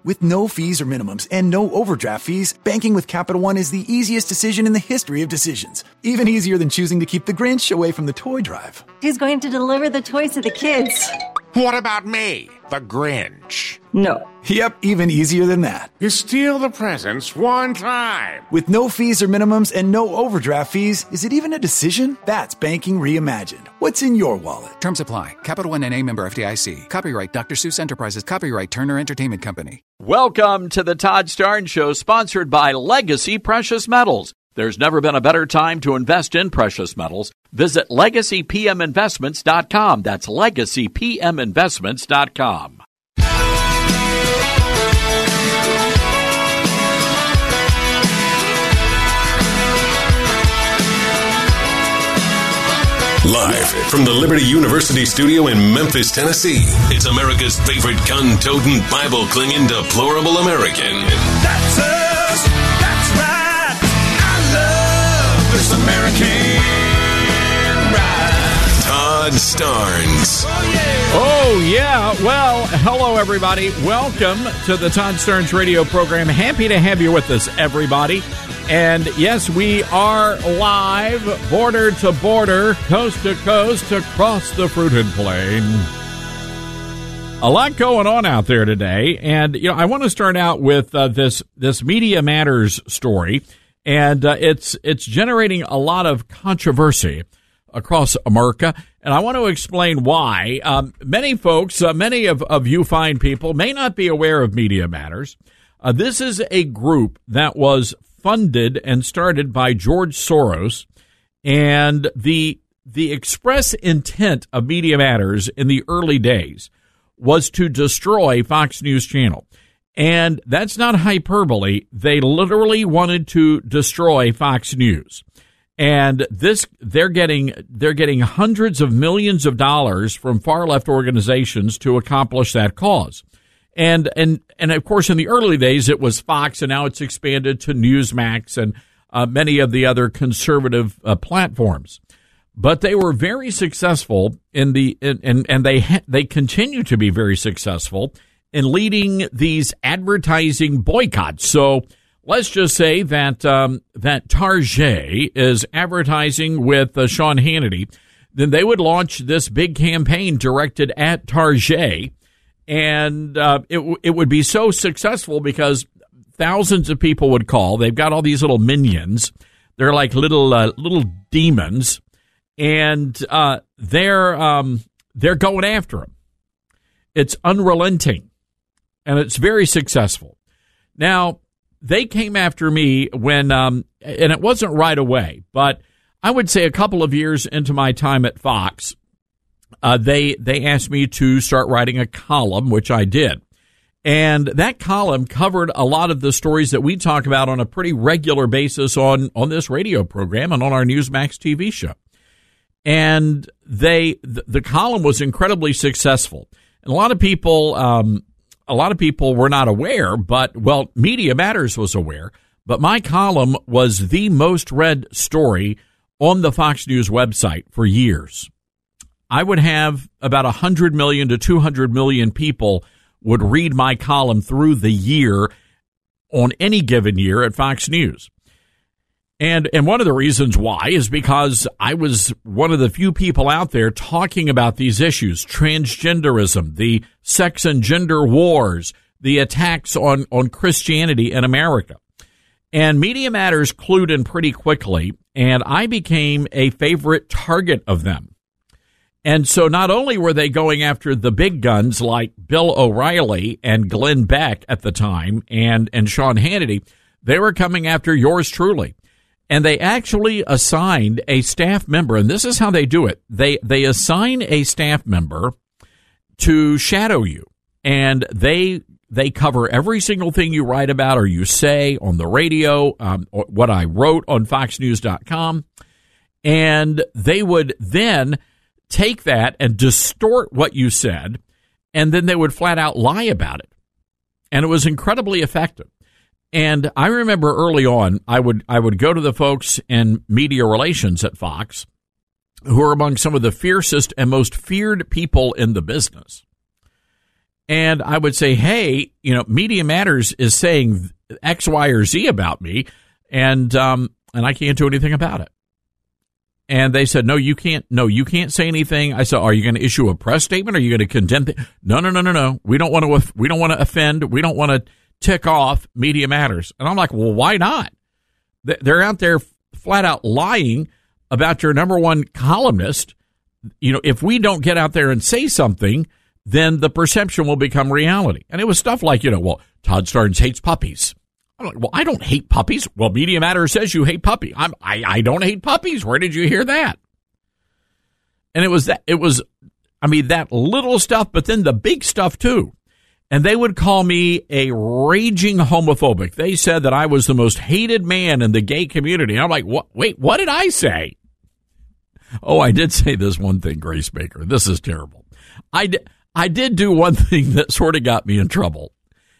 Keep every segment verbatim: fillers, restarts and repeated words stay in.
With no fees or minimums and no overdraft fees, banking with Capital One is the easiest decision in the history of decisions. Even easier than choosing to keep the Grinch away from the toy drive. Who's going to deliver the toys to the kids? What about me, the Grinch? No. Yep, even easier than that. You steal the presents one time. With no fees or minimums and no overdraft fees, is it even a decision? That's banking reimagined. What's in your wallet? Terms apply. Capital One N A member F D I C. Copyright Doctor Seuss Enterprises. Copyright Turner Entertainment Company. Welcome to the Todd Starnes Show, sponsored by Legacy Precious Metals. There's never been a better time to invest in precious metals. Visit legacy p m investments dot com. That's legacy p m investments dot com. Live from the Liberty University studio in Memphis, Tennessee, it's America's favorite gun-toting, Bible-clinging, deplorable American. That's us. That's right. I love this American ride. Todd Starnes. Oh, yeah. Oh, yeah. Well, hello, everybody. Welcome to the Todd Starnes radio program. Happy to have you with us, everybody. And yes, we are live, border to border, coast to coast, across the fruited plain. A lot going on out there today. And, you know, I want to start out with uh, this this Media Matters story. And uh, it's it's generating a lot of controversy across America. And I want to explain why. Um, many folks, uh, many of, of you fine people may not be aware of Media Matters. Uh, this is a group that was funded and started by George Soros, and the the express intent of Media Matters in the early days was to destroy Fox News Channel. And that's not hyperbole. They literally wanted to destroy Fox News. And this they're getting they're getting hundreds of millions of dollars from far left organizations to accomplish that cause. And, and, and of course, in the early days, it was Fox, and now it's expanded to Newsmax and uh, many of the other conservative uh, platforms. But they were very successful in the, in, and, and they, ha- they continue to be very successful in leading these advertising boycotts. So let's just say that, um, that Target is advertising with uh, Sean Hannity. Then they would launch this big campaign directed at Target. And uh, it it would be so successful because thousands of people would call. They've got all these little minions. They're like little uh, little demons, and uh, they're um, they're going after them. It's unrelenting, and it's very successful. Now they came after me when, um, and it wasn't right away, but I would say a couple of years into my time at Fox. Uh, they they asked me to start writing a column, which I did. And that column covered a lot of the stories that we talk about on a pretty regular basis on, on this radio program and on our Newsmax T V show. And they the, the column was incredibly successful. And a lot of people um, a lot of people were not aware, but, well, Media Matters was aware. But my column was the most read story on the Fox News website for years. I would have about one hundred million to two hundred million people would read my column through the year on any given year at Fox News. And and one of the reasons why is because I was one of the few people out there talking about these issues, transgenderism, the sex and gender wars, the attacks on, on Christianity in America. And Media Matters clued in pretty quickly, and I became a favorite target of them. And so not only were they going after the big guns like Bill O'Reilly and Glenn Beck at the time and, and Sean Hannity, they were coming after yours truly. And they actually assigned a staff member, and this is how they do it. They they assign a staff member to shadow you, and they they cover every single thing you write about or you say on the radio, um, or what I wrote on fox news dot com, and they would then take that and distort what you said, and then they would flat out lie about it. And it was incredibly effective. And I remember early on, I would I would go to the folks in media relations at Fox, who are among some of the fiercest and most feared people in the business. and I would say, hey, you know, Media Matters is saying X, Y, or Z about me, and um, and I can't do anything about it. And they said, no, you can't. No, you can't say anything. I said, are you going to issue a press statement? Are you going to condemn? Th-? No, no, no, no, no. We don't want to. We don't want to offend. We don't want to tick off Media Matters. And I'm like, well, why not? They're out there flat out lying about your number one columnist. You know, if we don't get out there and say something, then the perception will become reality. And it was stuff like, you know, well, Todd Starnes hates puppies. I'm like, well, I don't hate puppies. Well, Media Matters says you hate puppies. I'm, I, I don't hate puppies. Where did you hear that? And it was that, it was, I mean, that little stuff, but then the big stuff too. And they would call me a raging homophobic. They said that I was the most hated man in the gay community. And I'm like, what? Wait, what did I say? Oh, I did say this one thing, Grace Baker. This is terrible. I, d- I did do one thing that sort of got me in trouble.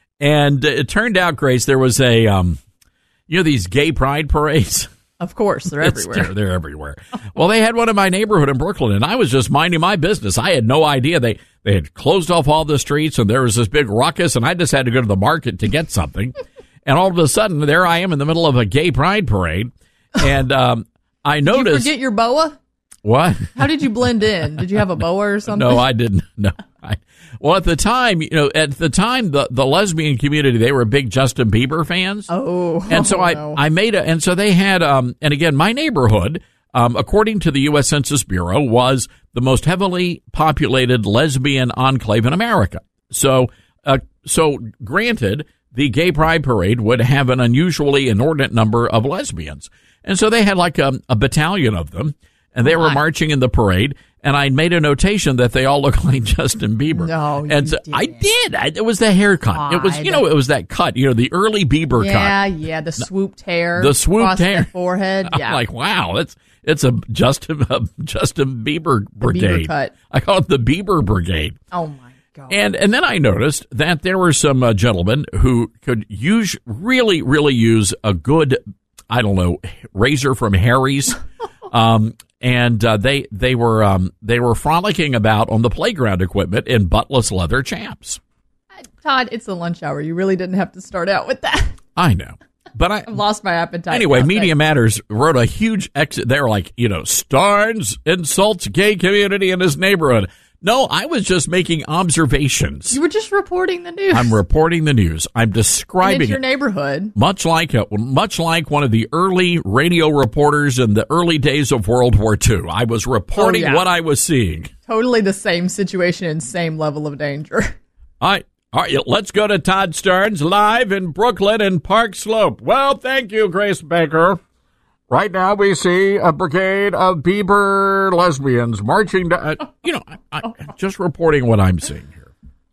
And it turned out, Grace, there was a, um, you know, these gay pride parades. Of course, they're everywhere. They're, they're everywhere. Well, they had one in my neighborhood in Brooklyn, and I was just minding my business. I had no idea. They, they had closed off all the streets, and there was this big ruckus, and I just had to go to the market to get something. And all of a sudden, there I am in the middle of a gay pride parade. And um, I noticed. Did you forget your boa? What? How did you blend in? Did you have a boa or something? No, I didn't. No. I, well, at the time, you know, at the time, the, the lesbian community, they were big Justin Bieber fans. Oh, and so oh, I, no. I made a, and so they had, um, and again, my neighborhood, um, according to the U S Census Bureau, was the most heavily populated lesbian enclave in America. So, uh, so granted, the gay pride parade would have an unusually inordinate number of lesbians. And so they had like a, a battalion of them. And they were marching in the parade, and I made a notation that they all look like Justin Bieber. No, you and so didn't. I did. I, it was the haircut. God. It was, you know, it was that cut. You know, the early Bieber yeah, cut. Yeah, yeah, the swooped hair, the swooped hair, the forehead. Yeah, I'm like, wow, that's it's a Justin a Justin Bieber brigade. Bieber cut. I call it the Bieber brigade. Oh my God. And and then I noticed that there were some uh, gentlemen who could use really really use a good, I don't know, razor from Harry's. um. And uh, they they were um, they were frolicking about on the playground equipment in buttless leather chaps. Todd, it's the lunch hour. You really didn't have to start out with that. I know, but I I've lost my appetite. Anyway, now, Media thanks. Matters wrote a huge exit. They were like, you know, Starnes insults gay community in his neighborhood. No, I was just making observations. You were just reporting the news. I'm reporting the news. I'm describing and it's your it. neighborhood. Much like a, much like one of the early radio reporters in the early days of World War Two. I was reporting Oh, yeah. what I was seeing. Totally the same situation and same level of danger. All right. All right, let's go to Todd Starnes live in Brooklyn and Park Slope. Well, thank you, Grace Baker. Right now we see a brigade of Bieber lesbians marching down. Uh, you know, I, I, just reporting what I'm seeing here.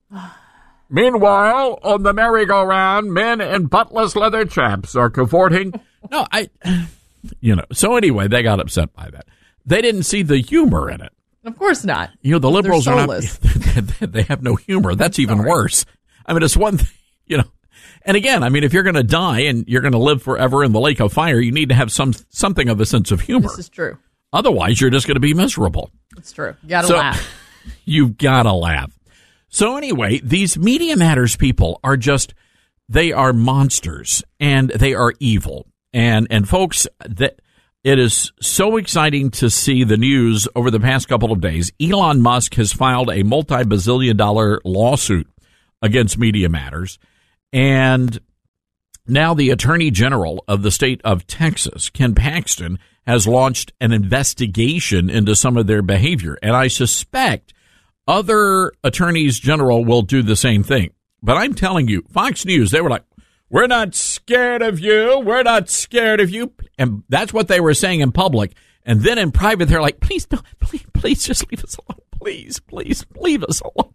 Meanwhile, on the merry-go-round, men in buttless leather chaps are cavorting. No, I, you know, so anyway, they got upset by that. They didn't see the humor in it. Of course not. You know, the liberals They're are not, they have no humor. That's even Sorry. worse. I mean, it's one thing, you know. And again, I mean, if you're going to die and you're going to live forever in the lake of fire, you need to have some something of a sense of humor. This is true. Otherwise, you're just going to be miserable. It's true. You gotta So, laugh. You've got to laugh. So anyway, these Media Matters people are just, they are monsters and they are evil. And, and folks, that it is so exciting to see the news over the past couple of days. Elon Musk has filed a multi-bazillion dollar lawsuit against Media Matters. And now the Attorney General of the state of Texas, Ken Paxton, has launched an investigation into some of their behavior. And I suspect other attorneys general will do the same thing. But I'm telling you, Fox News, they were like, we're not scared of you. We're not scared of you. And that's what they were saying in public. And then in private, they're like, please, don't, please, please just leave us alone. Please, please, leave us alone.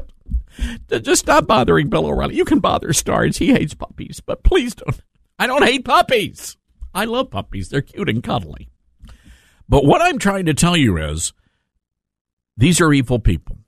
Just stop bothering Bill O'Reilly. You can bother Starnes. He hates puppies, but please don't. I don't hate puppies. I love puppies. They're cute and cuddly. But what I'm trying to tell you is these are evil people.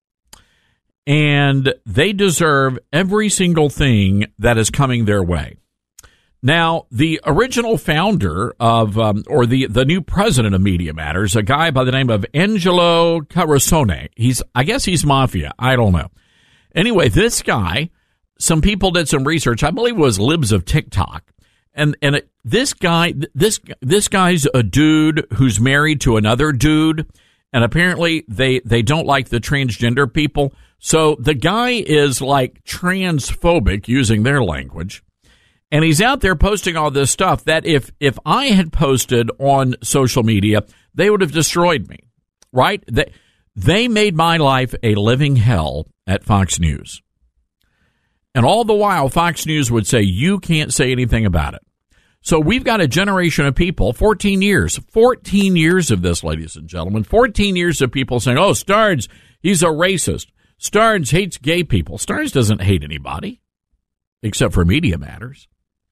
And they deserve every single thing that is coming their way. Now, the original founder of, um, or the, the new president of Media Matters, a guy by the name of Angelo Carusone. He's, I guess he's mafia. I don't know. Anyway, this guy, some people did some research. I believe it was Libs of TikTok. And and it, this guy, this this guy's a dude who's married to another dude, and apparently they they don't like the transgender people. So the guy is like transphobic, using their language, and he's out there posting all this stuff that if if I had posted on social media, they would have destroyed me, right? They they made my life a living hell at Fox News. And all the while, Fox News would say, you can't say anything about it. So we've got a generation of people, fourteen years, fourteen years of this, ladies and gentlemen, fourteen years of people saying, oh, Starnes, he's a racist. Starnes hates gay people. Starnes doesn't hate anybody, except for Media Matters.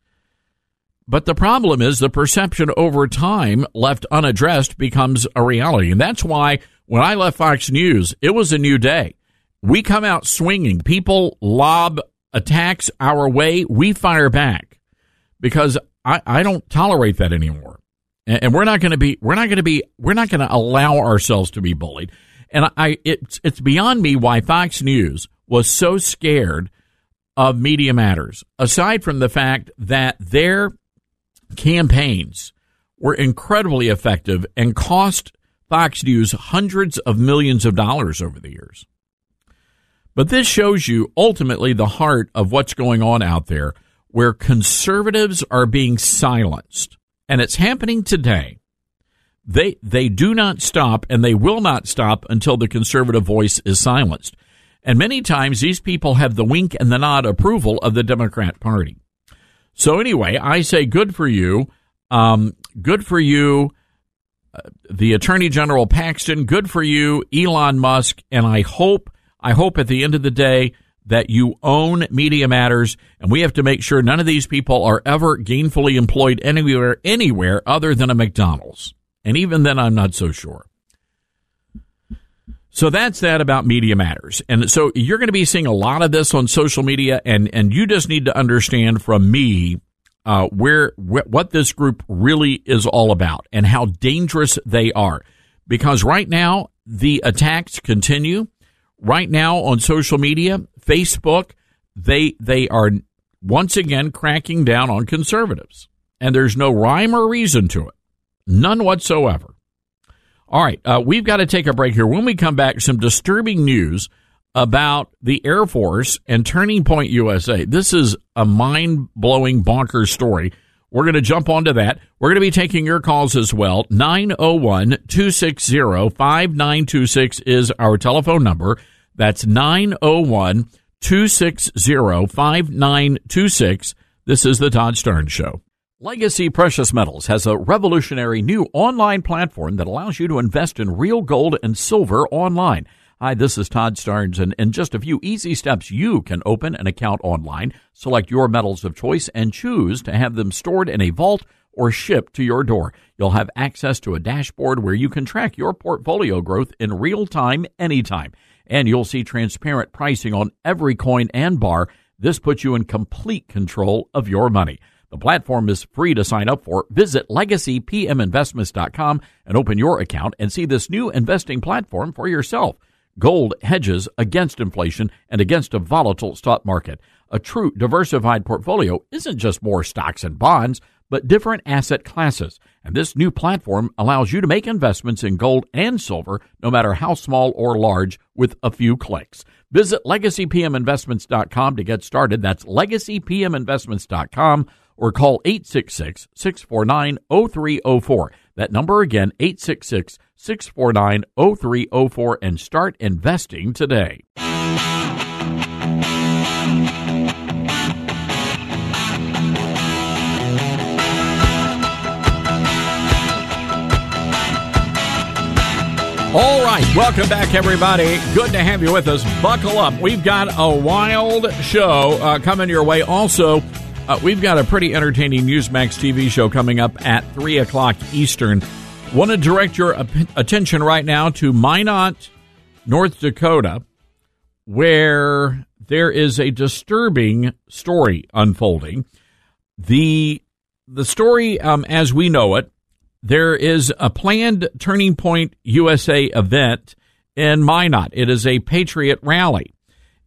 But the problem is the perception over time left unaddressed becomes a reality. And that's why when I left Fox News, it was a new day. We come out swinging. People lob attacks our way, we fire back, because I, I don't tolerate that anymore. And, and we're not going to be, we're not going to be, we're not going to allow ourselves to be bullied. And I, it's, it's beyond me why Fox News was so scared of Media Matters, aside from the fact that their campaigns were incredibly effective and cost Fox News hundreds of millions of dollars over the years. But this shows you ultimately the heart of what's going on out there, where conservatives are being silenced. And it's happening today. They they do not stop, and they will not stop until the conservative voice is silenced. And many times these people have the wink and the nod approval of the Democrat Party. So anyway, I say good for you. Um, good for you, uh, the Attorney General Paxton. Good for you, Elon Musk. And I hope I hope at the end of the day that you own Media Matters, and we have to make sure none of these people are ever gainfully employed anywhere, anywhere other than a McDonald's. And even then, I'm not so sure. So that's that about Media Matters. And so you're going to be seeing a lot of this on social media, and, and you just need to understand from me uh, where wh- what this group really is all about and how dangerous they are. Because right now, the attacks continue. Right now on social media, Facebook, they they are once again cracking down on conservatives. And there's no rhyme or reason to it. None whatsoever. All right, uh, we've got to take a break here. When we come back, some disturbing news about the Air Force and Turning Point U S A. This is a mind-blowing, bonkers story. We're going to jump onto that. We're going to be taking your calls as well. nine oh one, two six zero, five nine two six is our telephone number. That's nine oh one, two six zero, five nine two six. This is the Todd Starnes Show. Legacy Precious Metals has a revolutionary new online platform that allows you to invest in real gold and silver online. Hi, this is Todd Starnes, and in just a few easy steps, you can open an account online, select your metals of choice, and choose to have them stored in a vault or shipped to your door. You'll have access to a dashboard where you can track your portfolio growth in real time, anytime. And you'll see transparent pricing on every coin and bar. This puts you in complete control of your money. The platform is free to sign up for. Visit legacy p m investments dot com and open your account and see this new investing platform for yourself. Gold hedges against inflation and against a volatile stock market. A true diversified portfolio isn't just more stocks and bonds, but different asset classes. And this new platform allows you to make investments in gold and silver, no matter how small or large, with a few clicks. Visit legacy p m investments dot com to get started. That's legacy p m investments dot com, or call eight six six, six four nine, zero three zero four. That number again, eight six six, six four nine, zero three zero four, and start investing today. All right, welcome back, everybody. Good to have you with us. Buckle up. We've got a wild show uh, coming your way. Also, uh, we've got a pretty entertaining Newsmax T V show coming up at three o'clock Eastern. Want to direct your ap- attention right now to Minot, North Dakota, where there is a disturbing story unfolding. The, the story, um, as we know it, there is a planned Turning Point U S A event in Minot. It is a Patriot rally.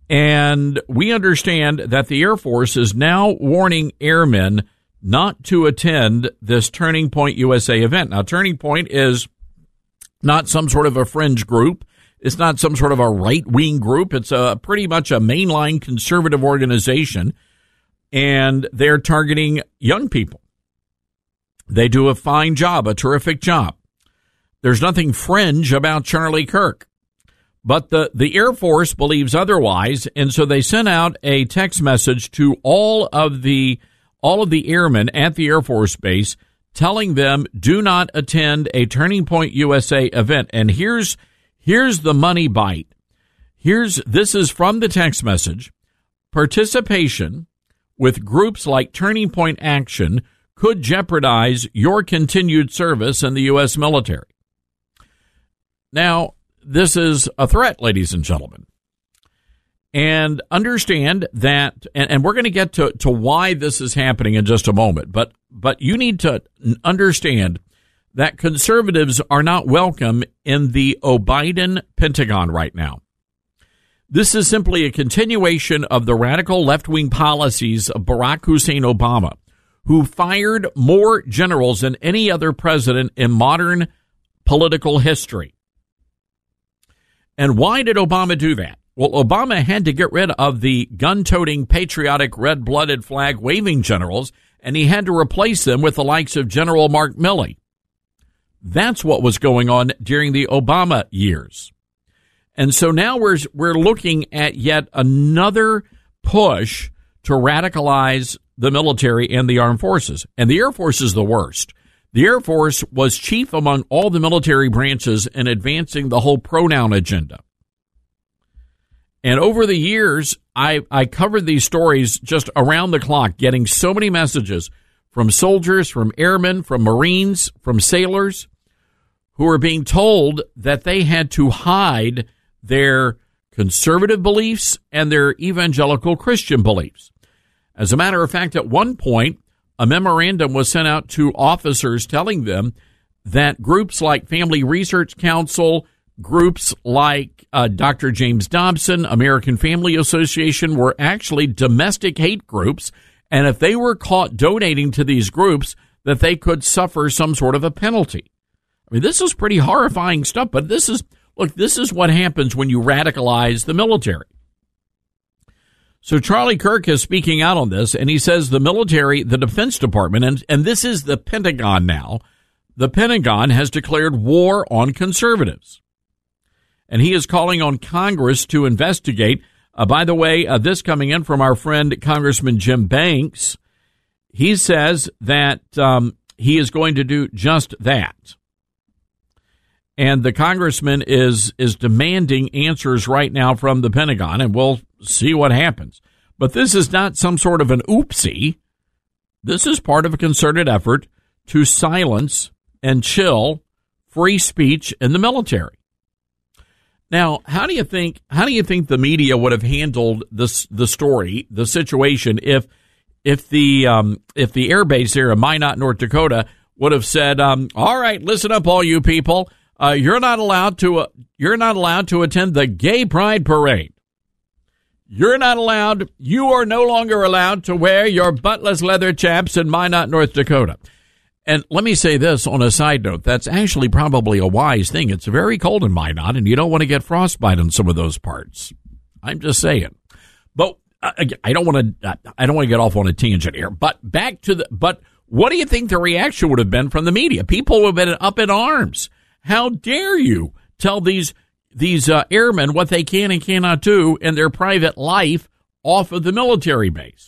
And we understand that the Air Force is now warning airmen not to attend this Turning Point U S A event. Now, Turning Point is not some sort of a fringe group. It's not some sort of a right-wing group. It's a pretty much a mainline conservative organization, and they're targeting young people. They do a fine job, a terrific job. There's nothing fringe about Charlie Kirk. But the, the Air Force believes otherwise, and so they sent out a text message to all of the all of the airmen at the Air Force Base telling them, do not attend a Turning Point U S A event. And here's here's the money bite. Here's this is from the text message. Participation with groups like Turning Point Action could jeopardize your continued service in the U S military. Now, this is a threat, ladies and gentlemen. And understand that, and, and we're going to get to, to why this is happening in just a moment, but but you need to understand that conservatives are not welcome in the O'Biden Pentagon right now. This is simply a continuation of the radical left-wing policies of Barack Hussein Obama, who fired more generals than any other president in modern political history. And why did Obama do that? Well, Obama had to get rid of the gun-toting, patriotic, red-blooded, flag-waving generals, and he had to replace them with the likes of General Mark Milley. That's what was going on during the Obama years. And so now we're we're looking at yet another push to radicalize the military and the armed forces. And the Air Force is the worst. The Air Force was chief among all the military branches in advancing the whole pronoun agenda. And over the years, I, I covered these stories just around the clock, getting so many messages from soldiers, from airmen, from Marines, from sailors, who are being told that they had to hide their conservative beliefs and their evangelical Christian beliefs. As a matter of fact, at one point, a memorandum was sent out to officers telling them that groups like Family Research Council, groups like uh, Doctor James Dobson, American Family Association were actually domestic hate groups, and if they were caught donating to these groups, that they could suffer some sort of a penalty. I mean, this is pretty horrifying stuff, but this is, look, this is what happens when you radicalize the military. So Charlie Kirk is speaking out on this, and he says the military, the Defense Department, and, and this is the Pentagon now, the Pentagon has declared war on conservatives. And he is calling on Congress to investigate. Uh, by the way, uh, this coming in from our friend Congressman Jim Banks. He says that um, he is going to do just that. And the congressman is is demanding answers right now from the Pentagon, and we'll see what happens. But this is not some sort of an oopsie. This is part of a concerted effort to silence and chill free speech in the military. Now, how do you think how do you think the media would have handled this the story, the situation, if if the um, if the air base here in Minot, North Dakota, would have said, um, "All right, listen up, all you people. Uh, you're not allowed to uh, you're not allowed to attend the Gay Pride Parade. You're not allowed. You are no longer allowed to wear your buttless leather chaps in Minot, North Dakota." And let me say this on a side note. That's actually probably a wise thing. It's very cold in Minot, and you don't want to get frostbite on some of those parts. I'm just saying. But uh, I don't want to. I don't want to get off on a tangent here. But back to the. But what do you think the reaction would have been from the media? People would have been up in arms. How dare you tell these these uh, airmen what they can and cannot do in their private life off of the military base?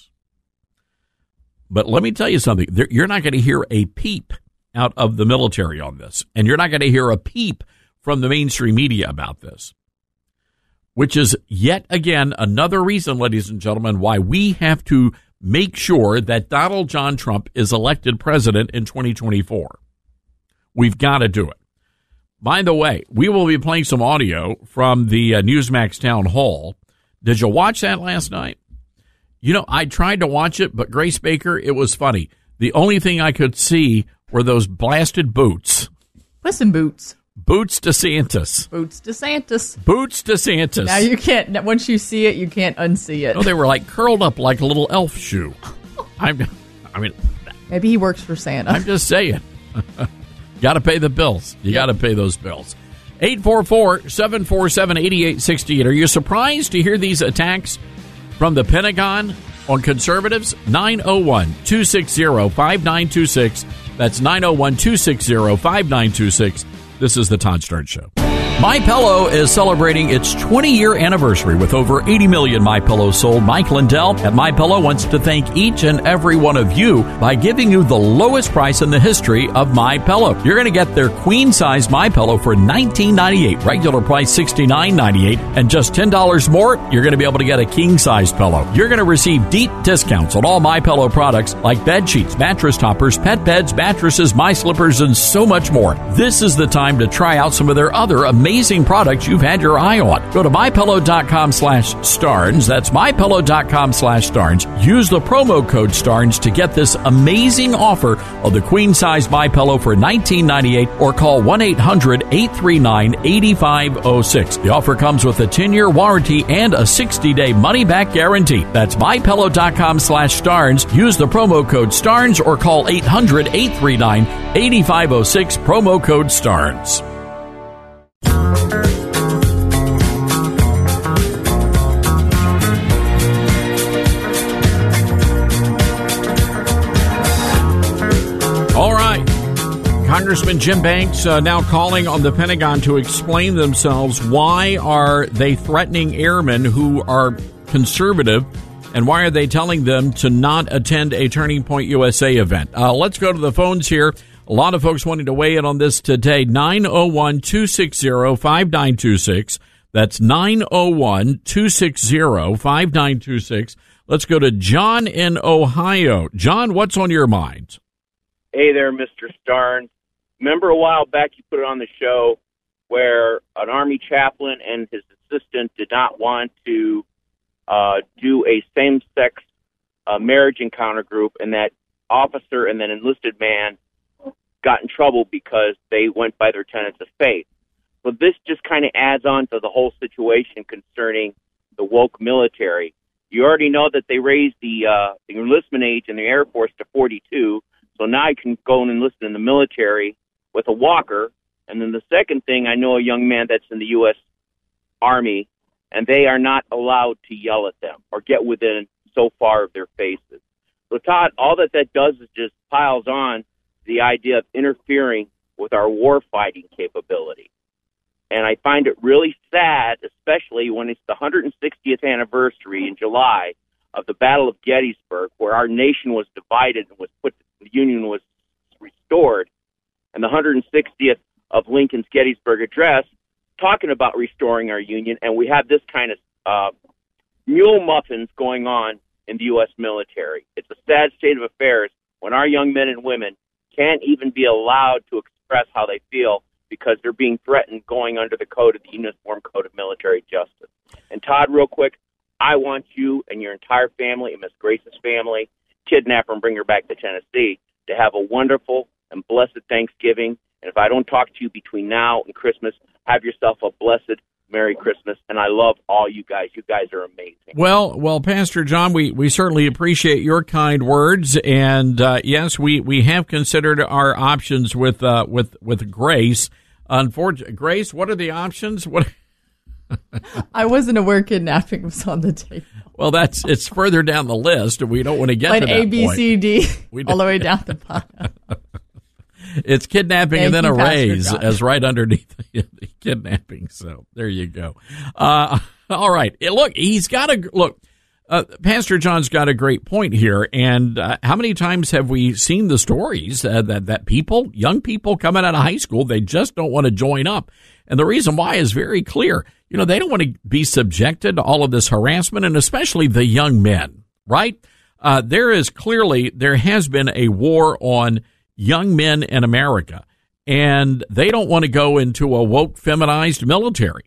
But let me tell you something. You're not going to hear a peep out of the military on this, and you're not going to hear a peep from the mainstream media about this, which is yet again another reason, ladies and gentlemen, why we have to make sure that Donald John Trump is elected president in twenty twenty-four. We've got to do it. By the way, we will be playing some audio from the uh, Newsmax Town Hall. Did you watch that last night? You know, I tried to watch it, but Grace Baker, it was funny. The only thing I could see were those blasted boots. Puss in Boots. Boots DeSantis. Boots DeSantis. Boots DeSantis. Now you can't, once you see it, you can't unsee it. No, they were like curled up like a little elf shoe. I'm, I mean. Maybe he works for Santa. I'm just saying. Got to pay the bills. You got to pay those bills. eight four four, seven four seven, eight eight six eight. Are you surprised to hear these attacks from the Pentagon on conservatives? nine oh one, two six zero, five nine two six. That's nine oh one, two six zero, five nine two six. This is the Todd Stern Show. MyPillow is celebrating its twenty-year anniversary with over eighty million MyPillows sold. Mike Lindell at MyPillow wants to thank each and every one of you by giving you the lowest price in the history of MyPillow. You're going to get their queen-size MyPillow for nineteen ninety-eight dollars, regular price sixty-nine ninety-eight, and just ten dollars more, you're going to be able to get a king-size pillow. You're going to receive deep discounts on all MyPillow products like bed sheets, mattress toppers, pet beds, mattresses, my slippers, and so much more. This is the time to try out some of their other amazing Amazing products you've had your eye on. Go to mypillow.com slash Starnes. That's mypillow.com slash Starnes. Use the promo code Starnes to get this amazing offer of the queen size MyPillow for nineteen ninety-eight dollars or call one eight hundred, eight three nine, eight five zero six. The offer comes with a ten-year warranty and a sixty-day money-back guarantee. That's mypillow.com slash Starnes. Use the promo code Starnes or call eight hundred, eight three nine, eight five zero six. Promo code Starnes. All right. Congressman Jim Banks uh, now calling on the Pentagon to explain themselves. Why are they threatening airmen who are conservative, and why are they telling them to not attend a Turning Point U S A event? Uh, let's go to the phones here. A lot of folks wanting to weigh in on this today. nine oh one, two six zero, five nine two six. That's nine oh one, two six zero, five nine two six. Let's go to John in Ohio. John, what's on your mind? Hey there, Mister Starnes. Remember a while back you put it on the show where an Army chaplain and his assistant did not want to uh, do a same-sex uh, marriage encounter group, and that officer and that enlisted man got in trouble because they went by their tenets of faith. So this just kind of adds on to the whole situation concerning the woke military. You already know that they raised the, uh, the enlistment age in the Air Force to forty-two, so now I can go and enlist in the military with a walker. And then the second thing, I know a young man that's in the U S Army, and they are not allowed to yell at them or get within so far of their faces. So, Todd, all that that does is just piles on the idea of interfering with our war-fighting capability. And I find it really sad, especially when it's the one hundred sixtieth anniversary in July of the Battle of Gettysburg, where our nation was divided and was put, the Union was restored, and the one hundred sixtieth of Lincoln's Gettysburg Address, talking about restoring our Union, and we have this kind of uh, mule muffins going on in the U S military. It's a sad state of affairs when our young men and women can't even be allowed to express how they feel because they're being threatened going under the code of the Uniform Code of Military Justice. And Todd, real quick, I want you and your entire family and Miss Grace's family, kidnap her and bring her back to Tennessee, to have a wonderful and blessed Thanksgiving. And if I don't talk to you between now and Christmas, have yourself a blessed Merry Christmas. And I love all you guys. You guys are amazing. Well, well, Pastor John, we, we certainly appreciate your kind words. And uh, yes, we, we have considered our options with uh, with with Grace. Unfortunately, Grace, what are the options? What? I wasn't aware kidnapping was on the table. Well, that's it's further down the list. We don't want to get like to that A, B, point. C, D, all the way down the bottom. It's kidnapping Thank and then you, a Pastor raise John. as right underneath the kidnapping. So there you go. Uh, all right. Look, he's got a look. Uh, Pastor John's got a great point here. And uh, how many times have we seen the stories uh, that that people, young people coming out of high school, they just don't want to join up. And the reason why is very clear. You know, they don't want to be subjected to all of this harassment, and especially the young men, right? Uh, there is clearly, there has been a war on young men in America, and they don't want to go into a woke, feminized military.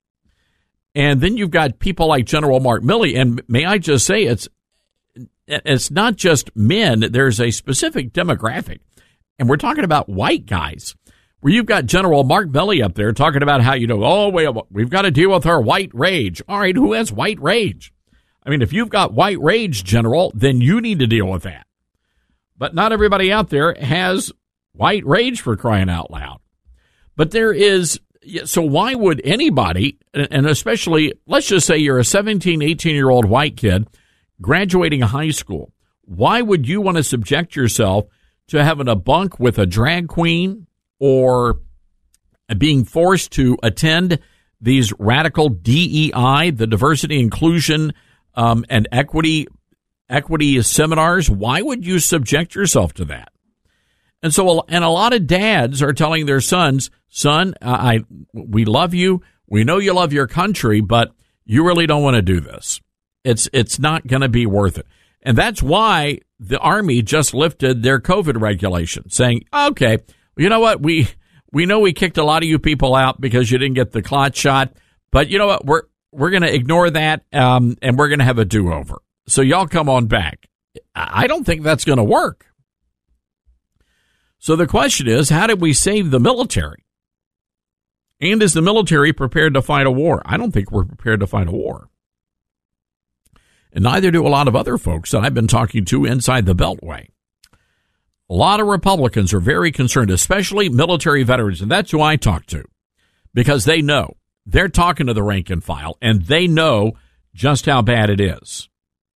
And then you've got people like General Mark Milley, and may I just say, it's it's not just men. There's a specific demographic, and we're talking about white guys. where you've got General Mark Milley up there talking about how, you know, oh, wait, we've got to deal with our white rage. All right, who has white rage? I mean, if you've got white rage, General, then you need to deal with that. But not everybody out there has white rage, for crying out loud. But there is, so why would anybody, and especially, let's just say you're a seventeen, eighteen-year-old white kid graduating high school, why would you want to subject yourself to having a bunk with a drag queen or being forced to attend these radical D E I, the diversity, inclusion, um, and equity equity seminars? Why would you subject yourself to that? And so, and a lot of dads are telling their sons, son, I, we love you. We know you love your country, but you really don't want to do this. It's, it's not going to be worth it. And that's why the Army just lifted their COVID regulation, saying, okay, you know what? We, we know we kicked a lot of you people out because you didn't get the clot shot, but you know what? We're, we're going to ignore that. Um, and we're going to have a do-over. So y'all come on back. I don't think that's going to work. So the question is, how did we save the military? And is the military prepared to fight a war? I don't think we're prepared to fight a war. And neither do a lot of other folks that I've been talking to inside the Beltway. A lot of Republicans are very concerned, especially military veterans, and that's who I talk to, because they know. They're talking to the rank and file, and they know just how bad it is.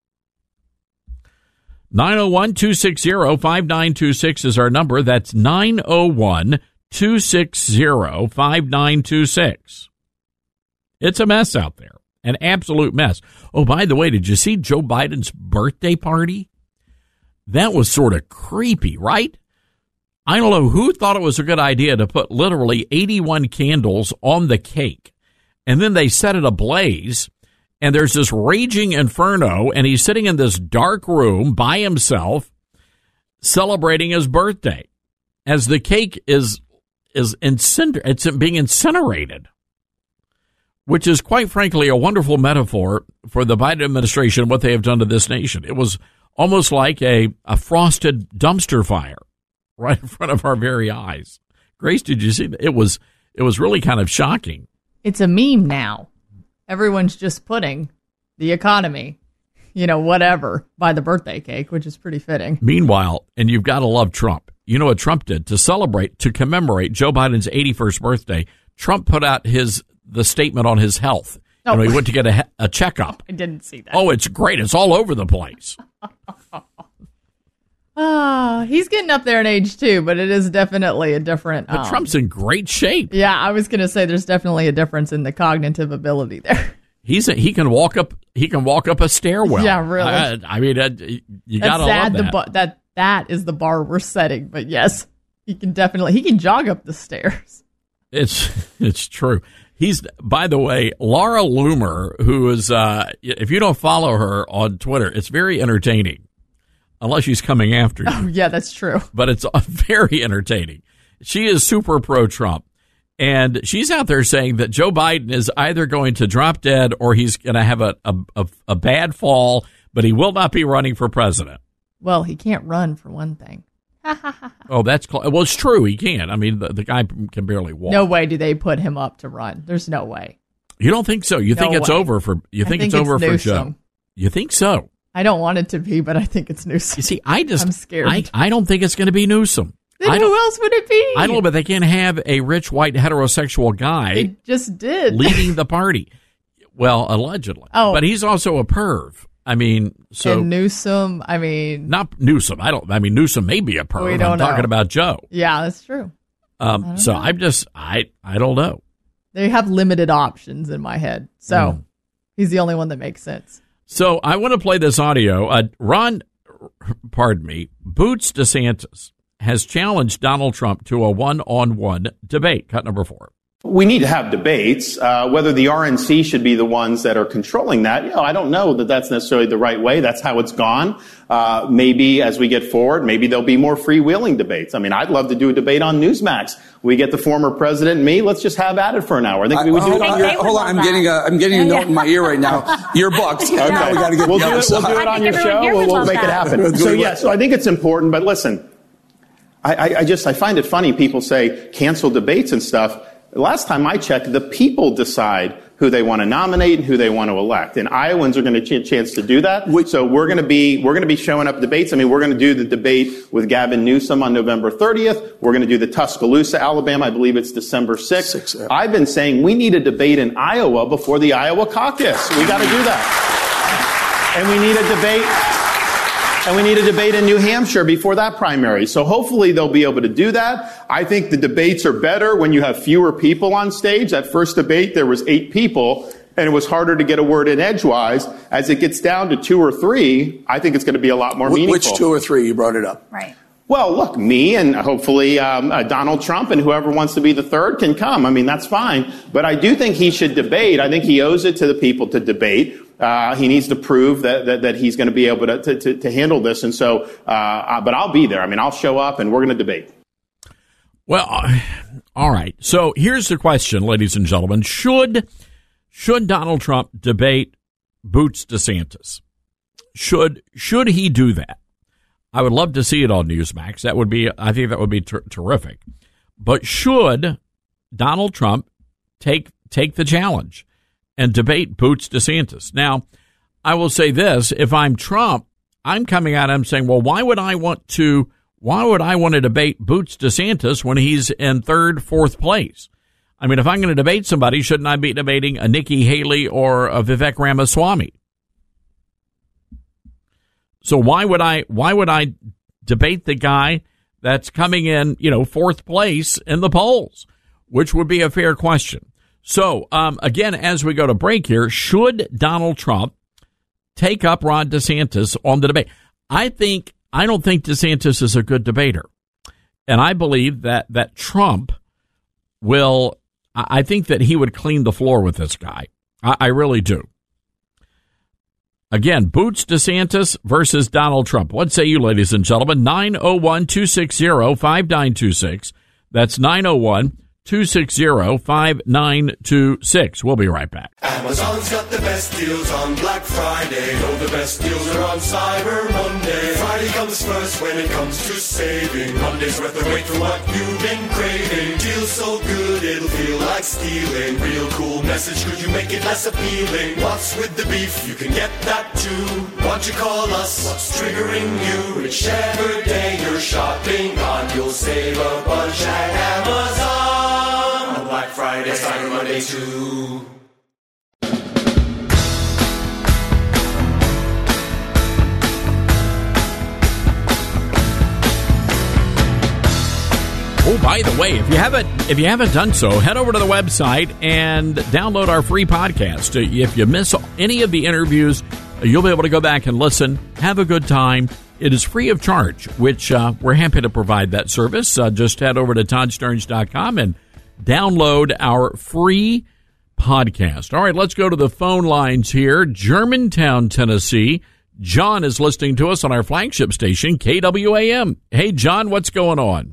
nine oh one, two six zero, five nine two six is our number. That's nine oh one, two six zero, five nine two six. It's a mess out there. An absolute mess. Oh, by the way, did you see Joe Biden's birthday party? That was sort of creepy, right? I don't know who thought it was a good idea to put literally eighty-one candles on the cake, and then they set it ablaze, and there's this raging inferno, and he's sitting in this dark room by himself celebrating his birthday as the cake is is incinder- it's being incinerated. Which is, quite frankly, a wonderful metaphor for the Biden administration, what they have done to this nation. It was almost like a, a frosted dumpster fire right in front of our very eyes. Grace, did you see that? It was, it was really kind of shocking. It's a meme now. Everyone's just putting the economy, you know, whatever, by the birthday cake, which is pretty fitting. Meanwhile, and you've got to love Trump. You know what Trump did? To celebrate, to commemorate Joe Biden's eighty-first birthday, Trump put out his the statement on his health. Oh. You know, he went to get a, a checkup. I didn't see that. Oh, it's great. It's all over the place. Ah, uh, he's getting up there in age too, but it is definitely a different. But um, Trump's in great shape. Yeah, I was going to say there's definitely a difference in the cognitive ability there. He's a, he can walk up. He can walk up a stairwell. Yeah, really. I, I mean, uh, you got to love that. The bu- that that is the bar we're setting. But yes, he can definitely he can jog up the stairs. It's it's true. He's, by the way, Laura Loomer, who is, uh, if you don't follow her on Twitter, it's very entertaining, unless she's coming after you. Oh, yeah, that's true. But it's very entertaining. She is super pro-Trump, and she's out there saying that Joe Biden is either going to drop dead or he's going to have a, a, a, a bad fall, but he will not be running for president. Well, he can't run, for one thing. Oh, that's cl- well. It's true. He can't. I mean, the, the guy can barely walk. No way do they put him up to run. There's no way. You don't think so? You no think it's way. over for? You think, think it's over it's for Newsom. Joe? You think so? I don't want it to be, but I think it's Newsom. You see, I just I'm scared. I, I don't think it's going to be Newsom. Then who else would it be? I don't know, but they can't have a rich white heterosexual guy. They just did leading the party. Well, allegedly. Oh, but he's also a perv. I mean, so and Newsom. I mean, not Newsom. I don't. I mean, Newsom may be a perv. We don't I'm know. talking about Joe. Yeah, that's true. Um, so know. I'm just. I. I don't know. They have limited options in my head, so mm. he's the only one that makes sense. So I want to play this audio. Uh, Ron, pardon me, Boots DeSantis has challenged Donald Trump to a one-on-one debate. Cut number four. We need to have debates. Uh, whether the R N C should be the ones that are controlling that, you know, I don't know that that's necessarily the right way. That's how it's gone. Uh, maybe as we get forward, maybe there'll be more freewheeling debates. I mean, I'd love to do a debate on Newsmax. We get the former president and me. Let's just have at it for an hour. I think we would uh, do hold it. On, your, hold on, I'm that. getting a I'm getting a note in my ear right now. Your books. Okay. Now we got to get we'll the do other it. side. We'll do it on your show. We'll, we'll make that. it happen. So yeah, so I think it's important. But listen. I, I, I just I find it funny. People say cancel debates and stuff. Last time I checked, the people decide who they want to nominate and who they want to elect, and Iowans are going to get a chance to do that. So we're going to be we're going to be showing up at debates. I mean, we're going to do the debate with Gavin Newsom on November thirtieth. We're going to do the Tuscaloosa, Alabama. I believe it's December sixth. Six, yeah. I've been saying we need a debate in Iowa before the Iowa caucus. We got to do that, and we need a debate. And we need a debate in New Hampshire before that primary. So hopefully they'll be able to do that. I think the debates are better when you have fewer people on stage. That first debate, there was eight people, and it was harder to get a word in edgewise. As it gets down to two or three, I think it's going to be a lot more meaningful. Which two or three? You brought it up. Right. Well, look, me and hopefully um, uh, Donald Trump and whoever wants to be the third can come. I mean, that's fine. But I do think he should debate. I think he owes it to the people to debate. Uh, he needs to prove that, that, that he's going to be able to, to, to handle this. And so, uh, uh, but I'll be there. I mean, I'll show up and we're going to debate. Well, uh, all right. So here's the question, ladies and gentlemen. Should, should Donald Trump debate Boots DeSantis? Should, should he do that? I would love to see it on Newsmax. That would be, I think that would be ter- terrific. But should Donald Trump take, take the challenge and debate Boots DeSantis? Now, I will say this, if I'm Trump, I'm coming at him saying, well, why would I want to, why would I want to debate Boots DeSantis when he's in third, fourth place? I mean, if I'm going to debate somebody, shouldn't I be debating a Nikki Haley or a Vivek Ramaswamy? So why would I, why would I debate the guy that's coming in, you know, fourth place in the polls, which would be a fair question. So, um, again, as we go to break here, should Donald Trump take up Ron DeSantis on the debate? I think, I don't think DeSantis is a good debater. And I believe that, that Trump will, I think that he would clean the floor with this guy. I, I really do. Again, Boots DeSantis versus Donald Trump. What say you, ladies and gentlemen? nine oh one, two six zero, five nine two six. That's nine oh one, two six zero, five nine two six. We'll be right back. Amazon's got the best deals on Black Friday. Oh, the best deals are on Cyber Monday. Friday comes first when it comes to saving. Monday's worth the wait for what you've been craving. Deals so good it'll feel like stealing. Real cool message, could you make it less appealing? What's with the beef? You can get that too. Why'd you call us? What's triggering you? Whichever day you're shopping on, you'll save a bunch at Amazon. On Black Friday, Cyber Monday too. Oh, by the way, if you haven't if you haven't done so, head over to the website and download our free podcast. If you miss any of the interviews, you'll be able to go back and listen. Have a good time. It is free of charge, which uh, we're happy to provide that service. Uh, just head over to todd stearns dot com and download our free podcast. All right, let's go to the phone lines here. Germantown, Tennessee. John is listening to us on our flagship station, K W A M. Hey, John, what's going on?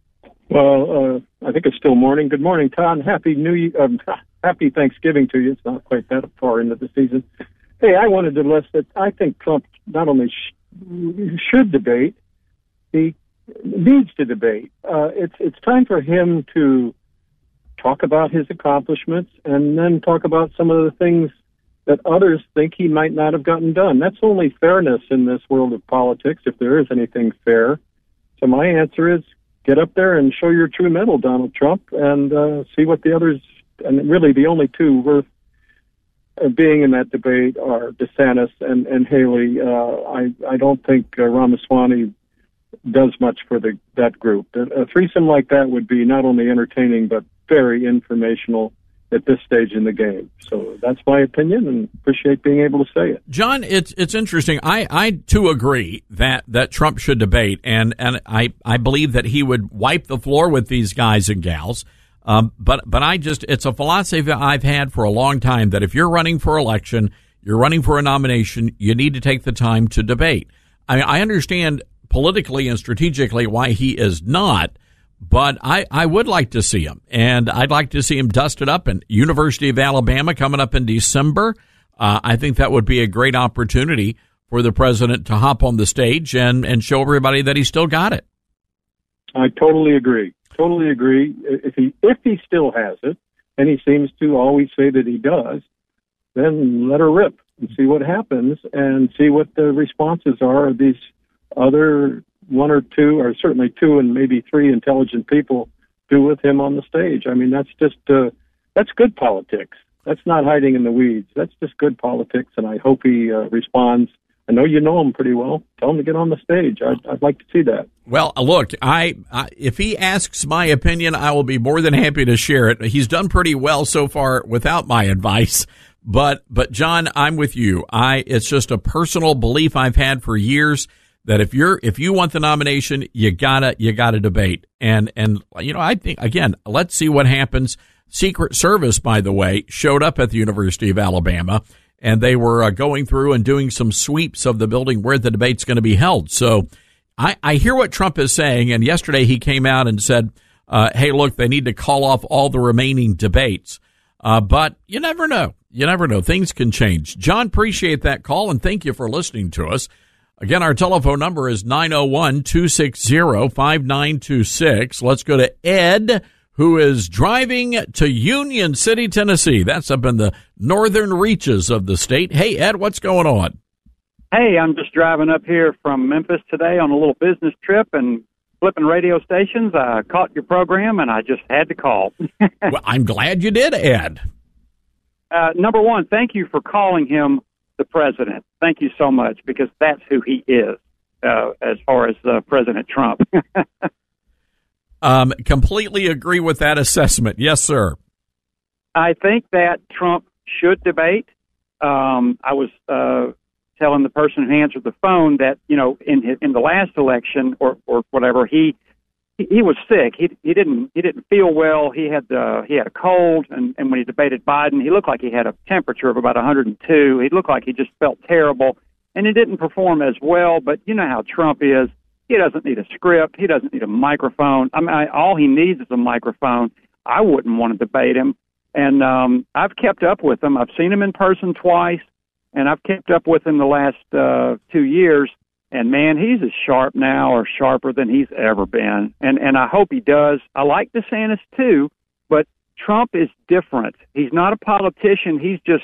Well, uh, I think it's still morning. Good morning, Todd. Happy New Year. Um, happy Thanksgiving to you. It's not quite that far into the season. Hey, I wanted to list that I think Trump not only sh- should debate, he needs to debate. Uh, it's it's time for him to talk about his accomplishments and then talk about some of the things that others think he might not have gotten done. That's only fairness in this world of politics, if there is anything fair. So my answer is, get up there and show your true mettle, Donald Trump, and uh, see what the others, and really the only two worth uh, being in that debate are DeSantis and, and Haley. Uh, I, I don't think uh, Ramaswamy does much for the that group. A, a threesome like that would be not only entertaining, but very informational at this stage in the game. So that's my opinion, and appreciate being able to say it. John, it's it's interesting. I, I too agree that, that Trump should debate, and, and I, I believe that he would wipe the floor with these guys and gals. Um, but but I just it's a philosophy I've had for a long time that if you're running for election, you're running for a nomination, you need to take the time to debate. I, I understand politically and strategically why he is not. But I, I would like to see him, and I'd like to see him dusted up in University of Alabama coming up in December. Uh, I think that would be a great opportunity for the president to hop on the stage and, and show everybody that he still got it. I totally agree. Totally agree. If he if he still has it, and he seems to always say that he does, then let her rip and see what happens and see what the responses are of these other one or two, or certainly two and maybe three intelligent people do with him on the stage. I mean, that's just, uh, that's good politics. That's not hiding in the weeds. That's just good politics, and I hope he uh, responds. I know you know him pretty well. Tell him to get on the stage. I'd, I'd like to see that. Well, look, I, I if he asks my opinion, I will be more than happy to share it. He's done pretty well so far without my advice. But, but John, I'm with you. I, it's just a personal belief I've had for years that if you're, if you want the nomination, you gotta, you gotta debate. And, and, you know, I think, again, let's see what happens. Secret Service, by the way, showed up at the University of Alabama, and they were uh, going through and doing some sweeps of the building where the debate's going to be held. So I, I hear what Trump is saying. And yesterday he came out and said, uh, hey, look, they need to call off all the remaining debates. Uh, but you never know. You never know. Things can change. John, appreciate that call, and thank you for listening to us. Again, our telephone number is nine oh one, two six zero, five nine two six. Let's go to Ed, who is driving to Union City, Tennessee. That's up in the northern reaches of the state. Hey, Ed, what's going on? Hey, I'm just driving up here from Memphis today on a little business trip and flipping radio stations. I caught your program, and I just had to call. Well, I'm glad you did, Ed. Uh, number one, thank you for calling him the president. Thank you so much, because that's who he is uh, as far as uh, President Trump. um, completely agree with that assessment. Yes, sir. I think that Trump should debate. Um, I was uh, telling the person who answered the phone that, you know, in his, in the last election or, or whatever, he He, he was sick. He he didn't he didn't feel well. He had uh, he had a cold, and, and when he debated Biden, he looked like he had a temperature of about one hundred two. He looked like he just felt terrible, and he didn't perform as well. But you know how Trump is. He doesn't need a script. He doesn't need a microphone. I mean, I, all he needs is a microphone. I wouldn't want to debate him, and um, I've kept up with him. I've seen him in person twice, and I've kept up with him the last uh, two years. And, man, he's as sharp now or sharper than he's ever been. And and I hope he does. I like DeSantis, too, but Trump is different. He's not a politician. He's just,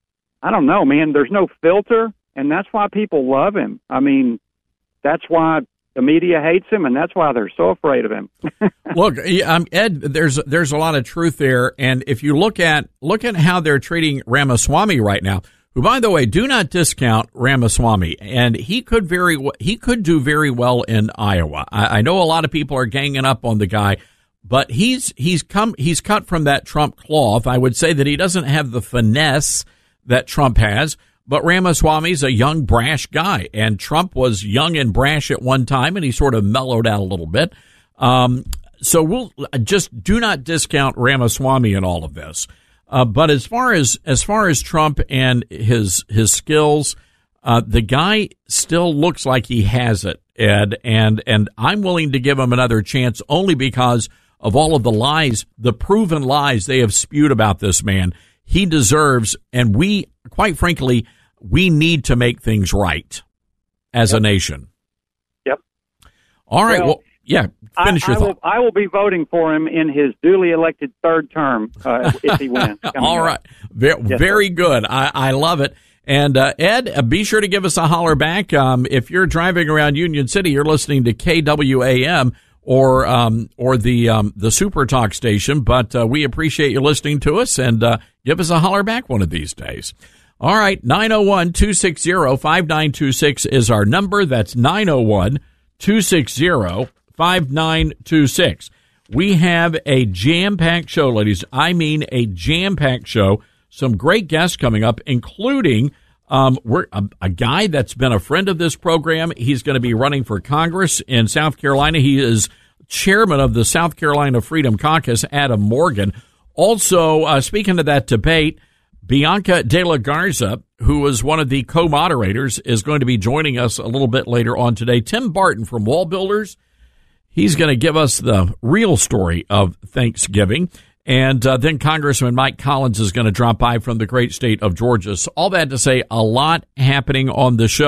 I don't know, man, there's no filter, and that's why people love him. I mean, that's why the media hates him, and that's why they're so afraid of him. Look, um, Ed, there's there's a lot of truth there. And if you look at look at how they're treating Ramaswamy right now, who, by the way, do not discount Ramaswamy, and he could very he could do very well in Iowa. I, I know a lot of people are ganging up on the guy, but he's he's come he's cut from that Trump cloth. I would say that he doesn't have the finesse that Trump has, but Ramaswamy's a young, brash guy, and Trump was young and brash at one time, and he sort of mellowed out a little bit. Um, so we'll just do not discount Ramaswamy in all of this. Uh, but as far as as far as Trump and his his skills, uh, the guy still looks like he has it, Ed. And and I'm willing to give him another chance only because of all of the lies, the proven lies they have spewed about this man. He deserves, and we, quite frankly, we need to make things right as yep. a nation. Yep. All right. Well, well Yeah, finish I, your I thought. Will, I will be voting for him in his duly elected third term uh, if he wins. All right. Very, yes, very good. I, I love it. And, uh, Ed, uh, be sure to give us a holler back. Um, if you're driving around Union City, you're listening to K W A M or um, or the um, the Super Talk station. But uh, we appreciate you listening to us, and uh, give us a holler back one of these days. All right. nine oh one, two six zero, five nine two six is our number. That's nine oh one, two six zero, five nine two six. We have a jam-packed show, ladies. I mean a jam-packed show. Some great guests coming up, including um, we're, a, a guy that's been a friend of this program. He's going to be running for Congress in South Carolina. He is chairman of the South Carolina Freedom Caucus, Adam Morgan. Also, uh, speaking of that debate, Bianca De La Garza, who was one of the co-moderators, is going to be joining us a little bit later on today. Tim Barton from Wall Builders, he's going to give us the real story of Thanksgiving. And uh, then Congressman Mike Collins is going to drop by from the great state of Georgia. So all that to say, a lot happening on the show.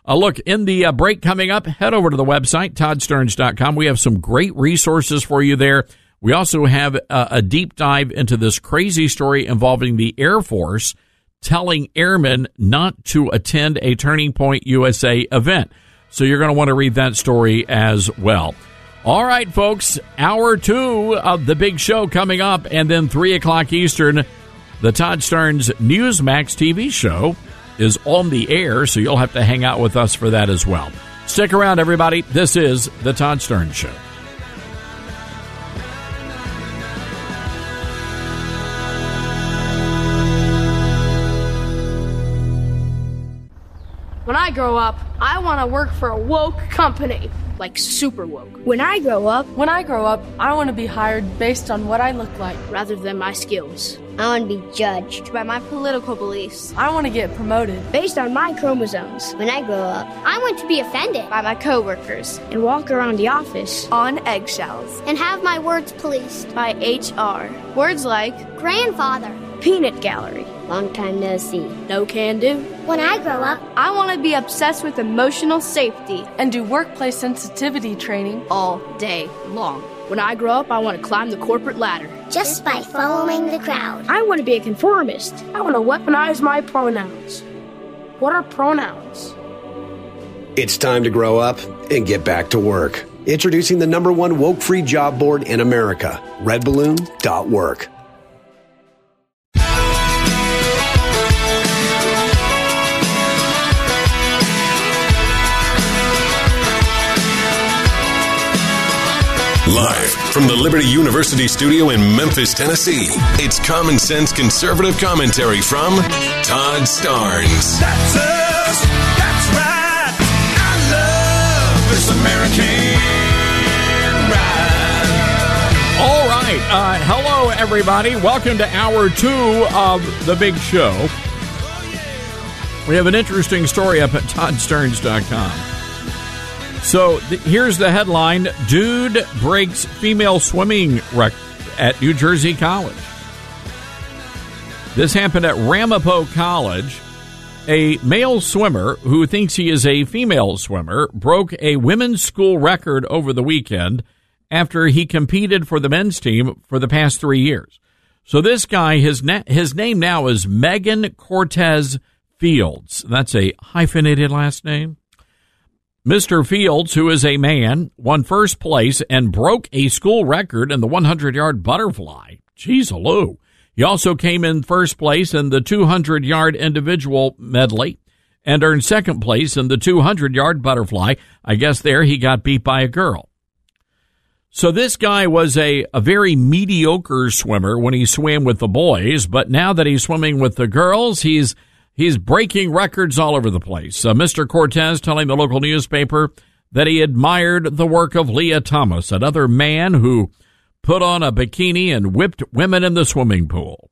Uh, look, in the uh, break coming up, head over to the website, todd stearns dot com. We have some great resources for you there. We also have uh, a deep dive into this crazy story involving the Air Force telling airmen not to attend a Turning Point U S A event. So you're going to want to read that story as well. All right, folks, hour two of the big show coming up, and then three o'clock Eastern, the Todd Stearns Newsmax T V show is on the air, so you'll have to hang out with us for that as well. Stick around, everybody. This is the Todd Stearns Show. When I grow up, I want to work for a woke company, like super woke. When I grow up, when I grow up, I want to be hired based on what I look like, rather than my skills. I want to be judged by my political beliefs. I want to get promoted based on my chromosomes. When I grow up, I want to be offended by my coworkers and walk around the office on eggshells and have my words policed by H R. Words like grandfather, peanut gallery, long time no see, no can do. When I grow up, I want to be obsessed with emotional safety and do workplace sensitivity training all day long. When I grow up, I want to climb the corporate ladder. Just by following the crowd. I want to be a conformist. I want to weaponize my pronouns. What are pronouns? It's time to grow up and get back to work. Introducing the number one woke-free job board in America, red balloon dot work. Live from the Liberty University studio in Memphis, Tennessee, it's common sense conservative commentary from Todd Stearns. That's us. That's right. I love this American ride. All right. Uh, hello, everybody. Welcome to hour two of the big show. We have an interesting story up at todd stearns dot com. So th- here's the headline. Dude breaks female swimming record at New Jersey College. This happened at Ramapo College. A male swimmer who thinks he is a female swimmer broke a women's school record over the weekend after he competed for the men's team for the past three years. So this guy, his, na- his name now is Megan Cortez Fields. That's a hyphenated last name. Mister Fields, who is a man, won first place and broke a school record in the hundred-yard butterfly. Jeez, hello. He also came in first place in the two hundred-yard individual medley and earned second place in the two hundred-yard butterfly. I guess there he got beat by a girl. So this guy was a, a very mediocre swimmer when he swam with the boys, but now that he's swimming with the girls, he's He's breaking records all over the place. Uh, Mister Cortez telling the local newspaper that he admired the work of Leah Thomas, another man who put on a bikini and whipped women in the swimming pool.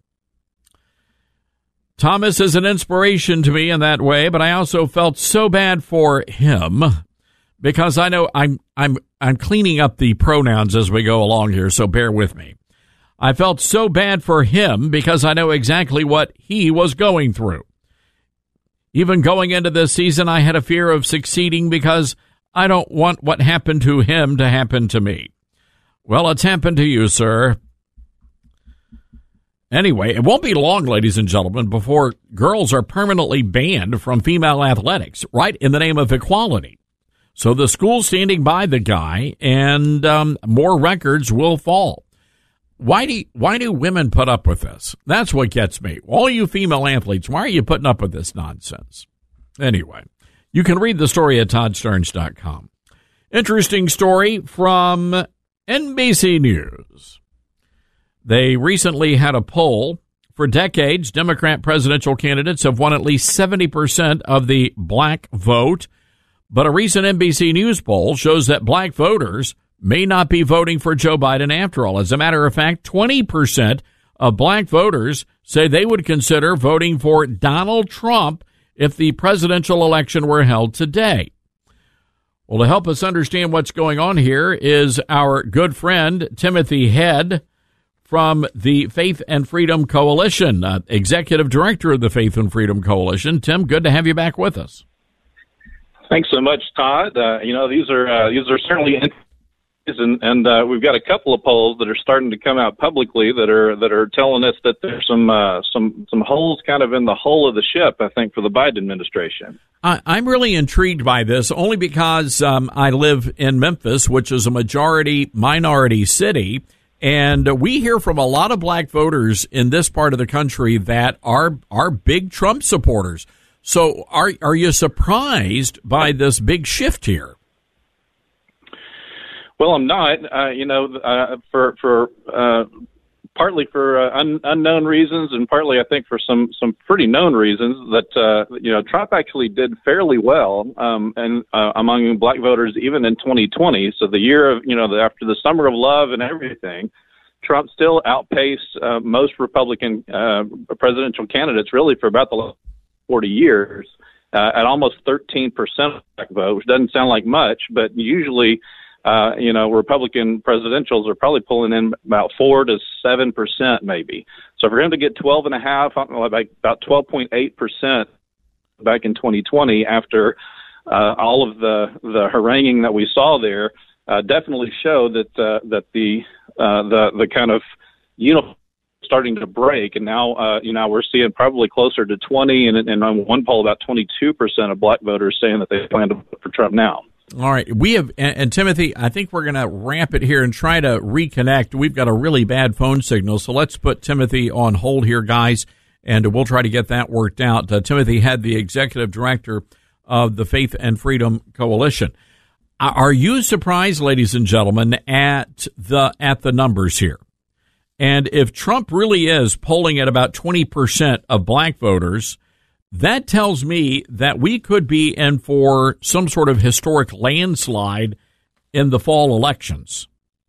Thomas is an inspiration to me in that way, but I also felt so bad for him because I know I'm I'm I'm cleaning up the pronouns as we go along here, so bear with me. I felt so bad for him because I know exactly what he was going through. Even going into this season, I had a fear of succeeding because I don't want what happened to him to happen to me. Well, it's happened to you, sir. Anyway, it won't be long, ladies and gentlemen, before girls are permanently banned from female athletics, right in the name of equality. So the school's standing by the guy, and um, more records will fall. Why do why do women put up with this? That's what gets me. All you female athletes, why are you putting up with this nonsense? Anyway, you can read the story at todd stearns dot com. Interesting story from N B C News. They recently had a poll. For decades, Democrat presidential candidates have won at least seventy percent of the black vote. But a recent N B C News poll shows that black voters may not be voting for Joe Biden after all. As a matter of fact, twenty percent of black voters say they would consider voting for Donald Trump if the presidential election were held today. Well, to help us understand what's going on here is our good friend, Timothy Head, from the Faith and Freedom Coalition, uh, Executive Director of the Faith and Freedom Coalition. Tim, good to have you back with us. Thanks so much, Todd. Uh, you know, these are uh, these are certainly and, and uh, we've got a couple of polls that are starting to come out publicly that are that are telling us that there's some uh, some some holes kind of in the hull of the ship, I think, for the Biden administration. I, I'm really intrigued by this only because um, I live in Memphis, which is a majority minority city, and we hear from a lot of black voters in this part of the country that are are big Trump supporters. So are are you surprised by this big shift here? Well, I'm not. Uh, you know, uh, for for uh, partly for uh, un- unknown reasons, and partly I think for some some pretty known reasons that uh, you know Trump actually did fairly well um, and uh, among black voters even in twenty twenty. So the year of you know the, after the summer of love and everything, Trump still outpaced uh, most Republican uh, presidential candidates really for about the last forty years uh, at almost thirteen percent of the black vote, which doesn't sound like much, but usually. Uh, you know, Republican presidentials are probably pulling in about four to seven percent, maybe. So for him to get twelve and a half, like about twelve point eight percent back in twenty twenty, after uh, all of the the haranguing that we saw there, uh, definitely showed that uh, that the uh, the the kind of uniform starting to break, and now uh, you know we're seeing probably closer to twenty, and, and on one poll about twenty-two percent of black voters saying that they plan to vote for Trump now. All right. We have, and, and Timothy, I think we're going to ramp it here and try to reconnect. We've got a really bad phone signal, so let's put Timothy on hold here, guys, and we'll try to get that worked out. Uh, Timothy Head, the executive director of the Faith and Freedom Coalition. Are you surprised, ladies and gentlemen, at the at the numbers here? And if Trump really is polling at about twenty percent of black voters, that tells me that we could be in for some sort of historic landslide in the fall elections.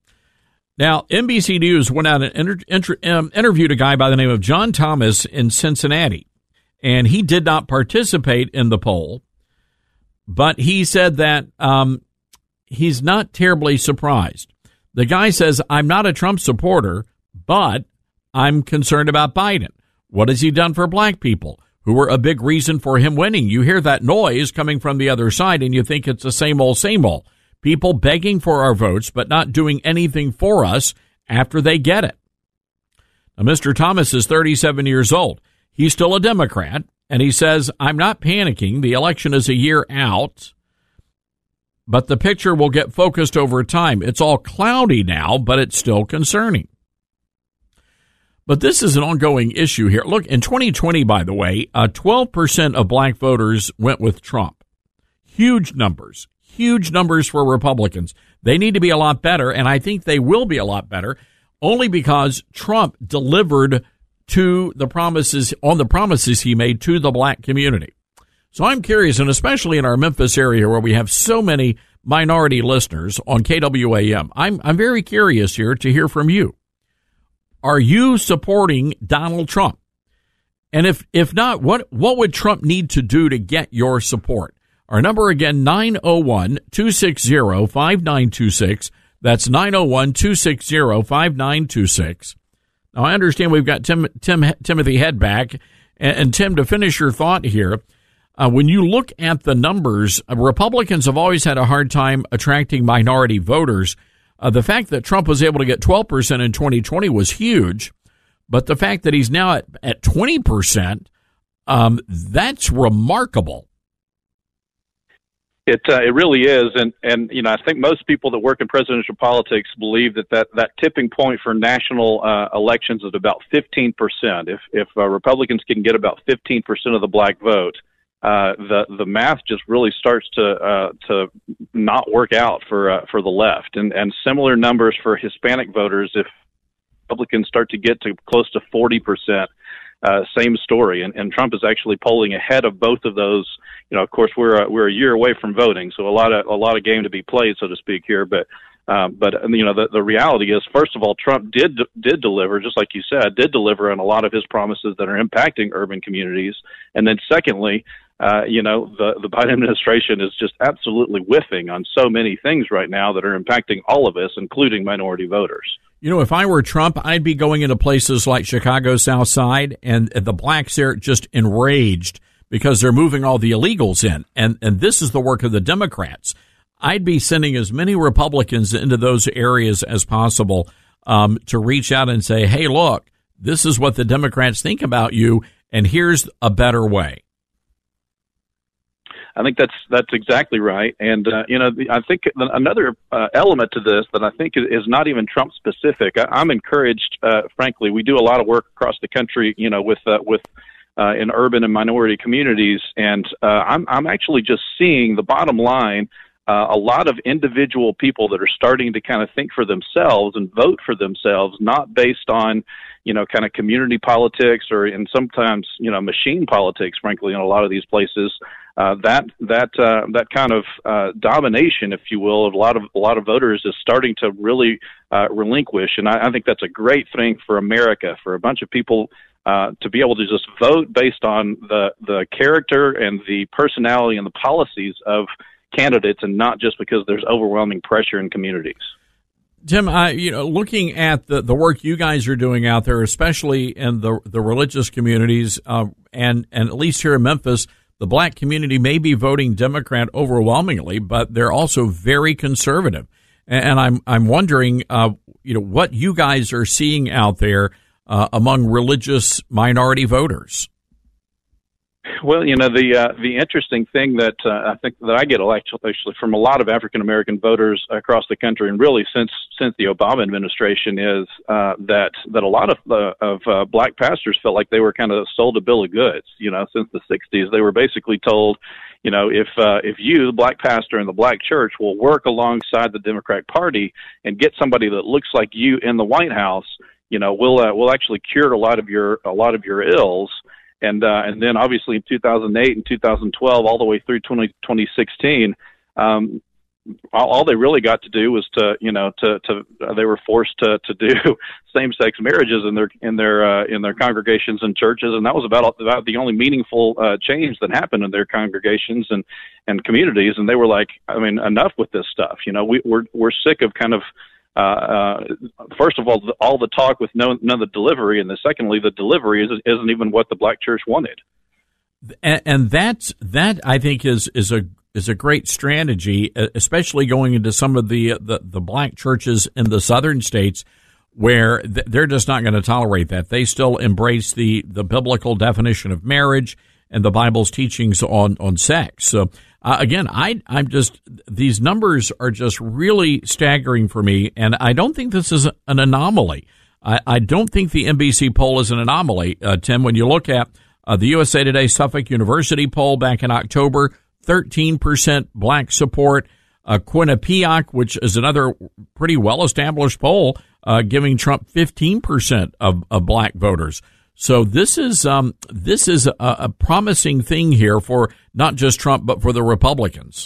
Now, N B C News went out and inter- inter- um, interviewed a guy by the name of John Thomas in Cincinnati, and he did not participate in the poll, but he said that um, he's not terribly surprised. The guy says, I'm not a Trump supporter, but I'm concerned about Biden. What has he done for black people who were a big reason for him winning? You hear that noise coming from the other side, and you think it's the same old, same old. People begging for our votes, but not doing anything for us after they get it. Now, Mister Thomas is thirty-seven years old. He's still a Democrat, and he says, I'm not panicking. The election is a year out, but the picture will get focused over time. It's all cloudy now, but it's still concerning. But this is an ongoing issue here. Look, in twenty twenty, by the way, uh, twelve percent of black voters went with Trump. Huge numbers, huge numbers for Republicans. They need to be a lot better, and I think they will be a lot better, only because Trump delivered to the promises, on the promises he made to the black community. So I'm curious, and especially in our Memphis area where we have so many minority listeners on K W A M, I'm I'm very curious here to hear from you. Are you supporting Donald Trump? And if if not, what what would Trump need to do to get your support? Our number again, nine oh one, two six zero, five nine two six. That's nine oh one, two six zero, five nine two six. Now, I understand we've got Tim, Tim Timothy Head back. And, and Tim, to finish your thought here, uh, when you look at the numbers, uh, Republicans have always had a hard time attracting minority voters. Uh, the fact that Trump was able to get twelve percent in twenty twenty was huge, but the fact that he's now at, at twenty percent, um, that's remarkable. It uh, it really is, and and you know I think most people that work in presidential politics believe that that, that tipping point for national uh, elections is about fifteen percent. If if uh, Republicans can get about fifteen percent of the black vote, Uh, the the math just really starts to uh, to not work out for uh, for the left, and and similar numbers for Hispanic voters. If Republicans start to get to close to forty percent, uh, same story, and, and Trump is actually polling ahead of both of those. You know, of course, we're a, we're a year away from voting, so a lot of a lot of game to be played, so to speak here. But um, but you know, the the reality is, first of all, Trump did did deliver, just like you said, did deliver on a lot of his promises that are impacting urban communities, and then secondly. Uh, you know, the, the Biden administration is just absolutely whiffing on so many things right now that are impacting all of us, including minority voters. You know, if I were Trump, I'd be going into places like Chicago's South Side, and the blacks there just enraged because they're moving all the illegals in. And, and this is the work of the Democrats. I'd be sending as many Republicans into those areas as possible um, to reach out and say, hey, look, this is what the Democrats think about you, and here's a better way. I think that's that's exactly right, and uh, you know, I think another uh, element to this that I think is not even Trump specific. I, I'm encouraged, uh, frankly. We do a lot of work across the country, you know, with uh, with uh, in urban and minority communities, and uh, I'm I'm actually just seeing the bottom line. Uh, a lot of individual people that are starting to kind of think for themselves and vote for themselves, not based on, you know, kind of community politics or and sometimes, you know, machine politics, frankly, in a lot of these places. Uh, that that uh, that kind of uh, domination, if you will, of a lot of a lot of voters is starting to really uh, relinquish, and I, I think that's a great thing for America, for a bunch of people uh, to be able to just vote based on the the character and the personality and the policies of candidates, and not just because there's overwhelming pressure in communities. Tim, I, you know, looking at the, the work you guys are doing out there, especially in the the religious communities, uh, and and at least here in Memphis, the black community may be voting Democrat overwhelmingly, but they're also very conservative. And, and I'm I'm wondering, uh, you know, what you guys are seeing out there uh, among religious minority voters. Well, you know, the uh, the interesting thing that uh, I think that I get actually, actually from a lot of African American voters across the country, and really since since the Obama administration, is uh, that that a lot of uh, of uh, black pastors felt like they were kind of sold a bill of goods. You know, since the sixties, they were basically told, you know, if uh, if you, the black pastor in the black church, will work alongside the Democratic Party and get somebody that looks like you in the White House, you know, we'll uh, we'll actually cure a lot of your a lot of your ills. And uh, and then obviously in two thousand eight and two thousand twelve, all the way through twenty sixteen, um, all, all they really got to do was to, you know, to, to uh, they were forced to, to do same-sex marriages in their in their uh, in their congregations and churches, and that was about about the only meaningful uh, change that happened in their congregations and, and communities. And they were like, I mean, enough with this stuff. You know, we, we're we're sick of kind of. Uh, uh, first of all, the, all the talk with no, none of the delivery, and then secondly, the delivery is, isn't even what the black church wanted. And, and that's that I think is is a is a great strategy, especially going into some of the the, the black churches in the southern states where th- they're just not going to tolerate that. They still embrace the the biblical definition of marriage and the Bible's teachings on on sex. So. Uh, again, I, I'm just, these numbers are just really staggering for me, and I don't think this is an anomaly. I, I don't think the N B C poll is an anomaly, uh, Tim. When you look at uh, the U S A Today Suffolk University poll back in October, thirteen percent black support. Uh, Quinnipiac, which is another pretty well-established poll, uh, giving Trump fifteen percent of, of black voters. So this is um, this is a, a promising thing here for not just Trump, but for the Republicans.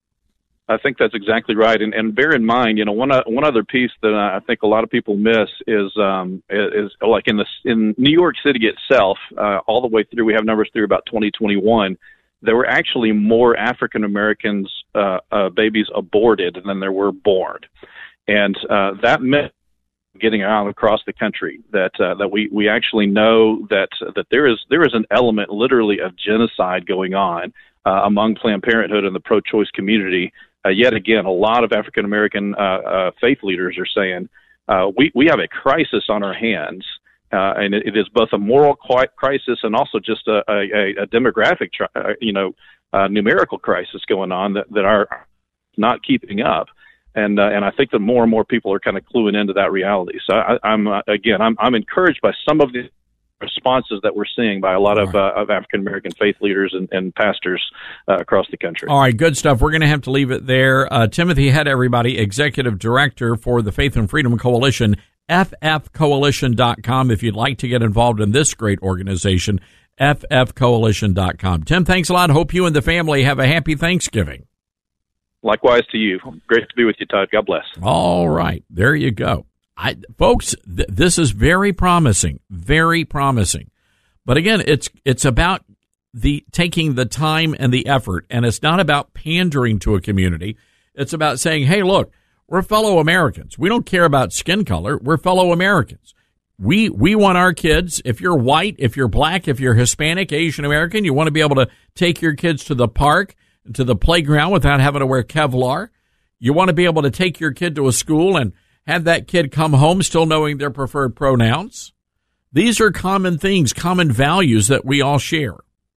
I think that's exactly right, and, and bear in mind, you know, one uh, one other piece that I think a lot of people miss is um, is, is like in the in New York City itself, uh, all the way through. We have numbers through about twenty twenty-one. There were actually more African Americans uh, uh, babies aborted than there were born, and uh, that meant. Getting out across the country that uh, that we, we actually know that that there is there is an element literally of genocide going on uh, among Planned Parenthood and the pro-choice community. Uh, yet again, a lot of African American uh, uh, faith leaders are saying uh, we we have a crisis on our hands, uh, and it, it is both a moral crisis and also just a, a, a demographic, tri- uh, you know, uh, numerical crisis going on that that are not keeping up. And uh, and I think that more and more people are kind of cluing into that reality. So I, I'm uh, again, I'm I'm encouraged by some of the responses that we're seeing by a lot of uh, of African American faith leaders and, and pastors uh, across the country. All right, good stuff. We're going to have to leave it there. Uh, Timothy Head, everybody, Executive Director for the Faith and Freedom Coalition, F F coalition dot com. If you'd like to get involved in this great organization, F F coalition dot com. Tim, thanks a lot. Hope you and the family have a happy Thanksgiving. Likewise to you. Great to be with you, Todd. God bless. All right. There you go. I, folks, th- this is very promising, very promising. But again, it's it's about the taking the time and the effort, and it's not about pandering to a community. It's about saying, hey, look, we're fellow Americans. We don't care about skin color. We're fellow Americans. We we want our kids, if you're white, if you're black, if you're Hispanic, Asian American, you want to be able to take your kids to the park, to the playground without having to wear Kevlar. You want to be able to take your kid to a school and have that kid come home still knowing their preferred pronouns. These are common things, common values that we all share.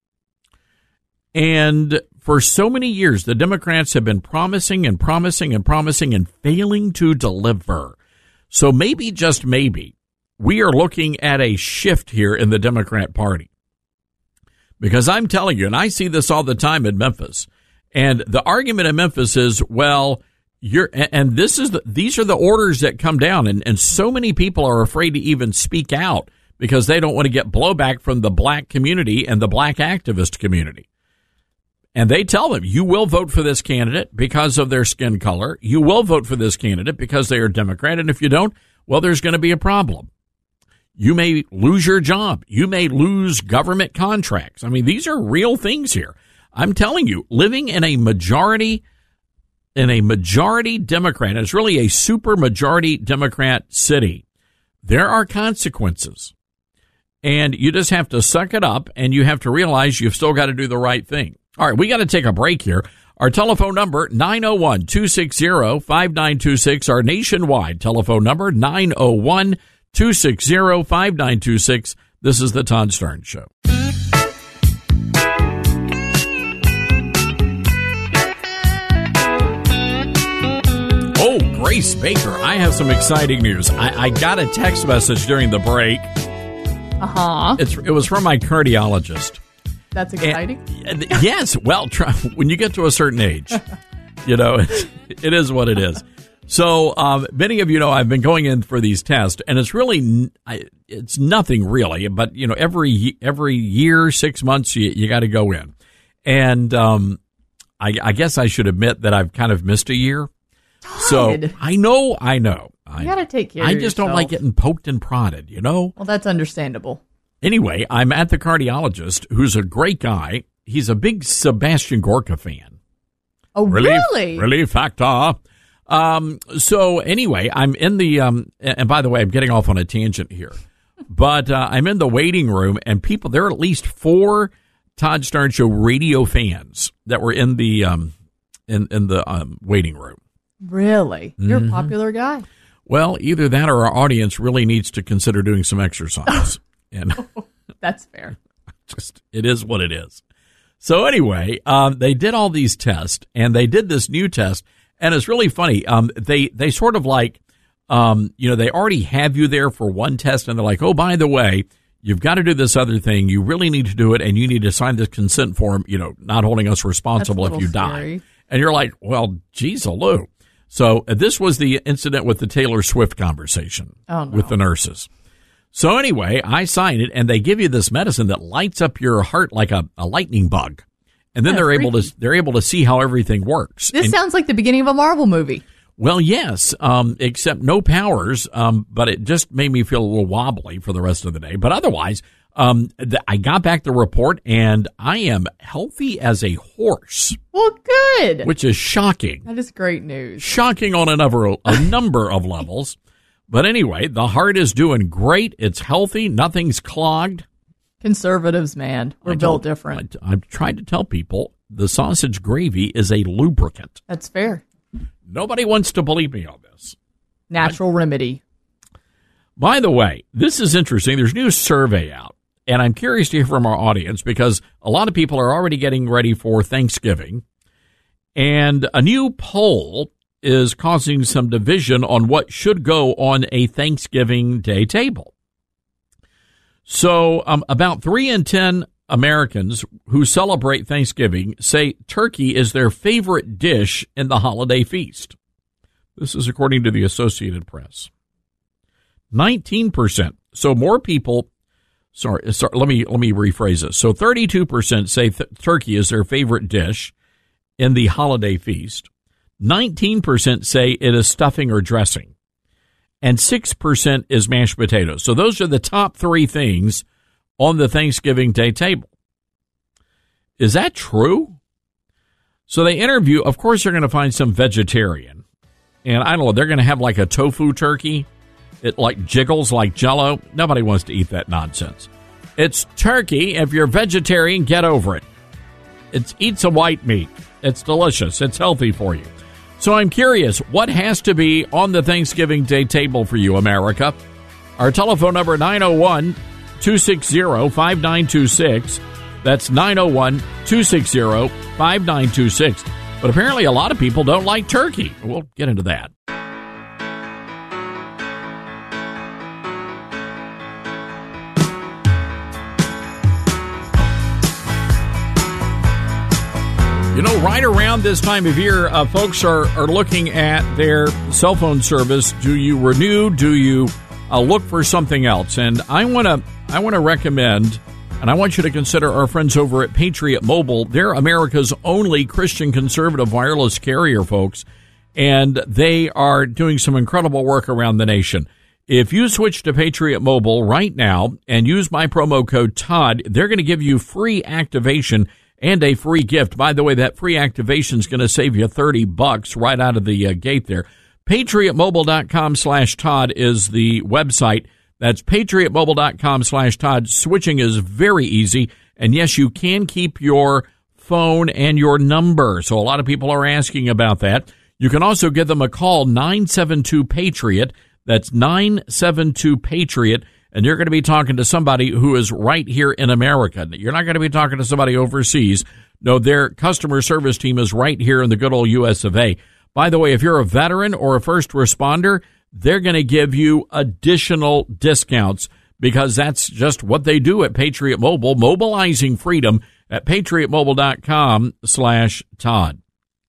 And for so many years, the Democrats have been promising and promising and promising and failing to deliver. So maybe, just maybe, we are looking at a shift here in the Democrat Party. Because I'm telling you, and I see this all the time in Memphis, and the argument in Memphis is, well, you're, and this is the, these are the orders that come down, and, and so many people are afraid to even speak out because they don't want to get blowback from the black community and the black activist community. And they tell them, you will vote for this candidate because of their skin color. You will vote for this candidate because they are Democrat. And if you don't, well, there's going to be a problem. You may lose your job. You may lose government contracts. I mean, these are real things here. I'm telling you, living in a majority, in a majority Democrat, it's really a super majority Democrat city, there are consequences. And you just have to suck it up, and you have to realize you've still got to do the right thing. All right, we got to take a break here. Our telephone number, nine oh one, two six zero, five nine two six. Our nationwide telephone number, nine oh one, two six zero, five nine two six. This is the Todd Starnes Show. Oh, Grace Baker, I have some exciting news. I, I got a text message during the break. Uh-huh. It's, it was from my cardiologist. That's exciting. And, and yes. Well, try, when you get to a certain age, you know, it, it is what it is. So um, many of you know I've been going in for these tests, and it's really it's nothing really. But, you know, every every year, six months, you, you got to go in. And um, I, I guess I should admit that I've kind of missed a year. Todd. So I know, I know. You got to take care of I yourself. just don't like getting poked and prodded, you know? Well, that's understandable. Anyway, I'm at the cardiologist, who's a great guy. He's a big Sebastian Gorka fan. Oh, Relief, really? Relief Factor. Um, so anyway, I'm in the, um, and by the way, I'm getting off on a tangent here, but uh, I'm in the waiting room, and people, there are at least four Todd Starnes Show radio fans that were in the, um, in, in the um, waiting room. Really? You're Mm-hmm. a popular guy. Well, either that or our audience really needs to consider doing some exercise. And that's fair. Just, it is what it is. So anyway, um, they did all these tests, and they did this new test, and it's really funny. Um, they, they sort of like, um, you know, they already have you there for one test, and they're like, oh, by the way, you've got to do this other thing. You really need to do it, and you need to sign this consent form, you know, not holding us responsible if you scary. die. And you're like, well, geez, Lou. So uh, this was the incident with the Taylor Swift conversation oh, no. with the nurses. So anyway, I sign it, and they give you this medicine that lights up your heart like a, a lightning bug, and then Yeah, they're freaky. able to they're able to see how everything works. This And- sounds like the beginning of a Marvel movie. well, yes, um, except no powers, um, but it just made me feel a little wobbly for the rest of the day. But otherwise, um, th- I got back the report, and I am healthy as a horse, Well, good. which is shocking. That is great news. Shocking on a number, a number of levels. But anyway, the heart is doing great. It's healthy. Nothing's clogged. Conservatives, man. We're I built don't- different. I, I've tried to tell people the sausage gravy is a lubricant. That's fair. Nobody wants to believe me on this. Natural I, remedy. By the way, this is interesting. There's a new survey out, and I'm curious to hear from our audience because a lot of people are already getting ready for Thanksgiving, and a new poll is causing some division on what should go on a Thanksgiving Day table. So um, about three in ten Americans who celebrate Thanksgiving say turkey is their favorite dish in the holiday feast. This is according to the Associated Press. nineteen percent. So more people, sorry, sorry let me let me rephrase this. So thirty-two percent say th- turkey is their favorite dish in the holiday feast. nineteen percent say it is stuffing or dressing. And six percent is mashed potatoes. So those are the top three things on the Thanksgiving Day table. Is that true? So they interview, of course, they're going to find some vegetarian. And I don't know, they're going to have like a tofu turkey. It like jiggles like Jell-O. Nobody wants to eat that nonsense. It's turkey. If you're vegetarian, get over it. It's eat some white meat. It's delicious. It's healthy for you. So I'm curious, what has to be on the Thanksgiving Day table for you, America? Our telephone number, nine oh one, two six zero, five nine two six. That's nine oh one, two six zero, five nine two six. But apparently a lot of people don't like turkey. We'll get into that. You know, right around this time of year, uh, folks are, are looking at their cell phone service. Do you renew? Do you uh, look for something else? And I want to I want to recommend, and I want you to consider our friends over at Patriot Mobile. They're America's only Christian conservative wireless carrier, folks, and they are doing some incredible work around the nation. If you switch to Patriot Mobile right now and use my promo code Todd, they're going to give you free activation and a free gift. By the way, that free activation is going to save you thirty bucks right out of the uh, gate there. PatriotMobile.com slash Todd is the website. That's PatriotMobile.com slash Todd. Switching is very easy. And yes, you can keep your phone and your number. So a lot of people are asking about that. You can also give them a call, nine seven two PATRIOT. That's nine seven two PATRIOT. And you're going to be talking to somebody who is right here in America. You're not going to be talking to somebody overseas. No, their customer service team is right here in the good old U S of A. By the way, if you're a veteran or a first responder, they're going to give you additional discounts because that's just what they do at Patriot Mobile, mobilizing freedom at PatriotMobile.com slash Todd.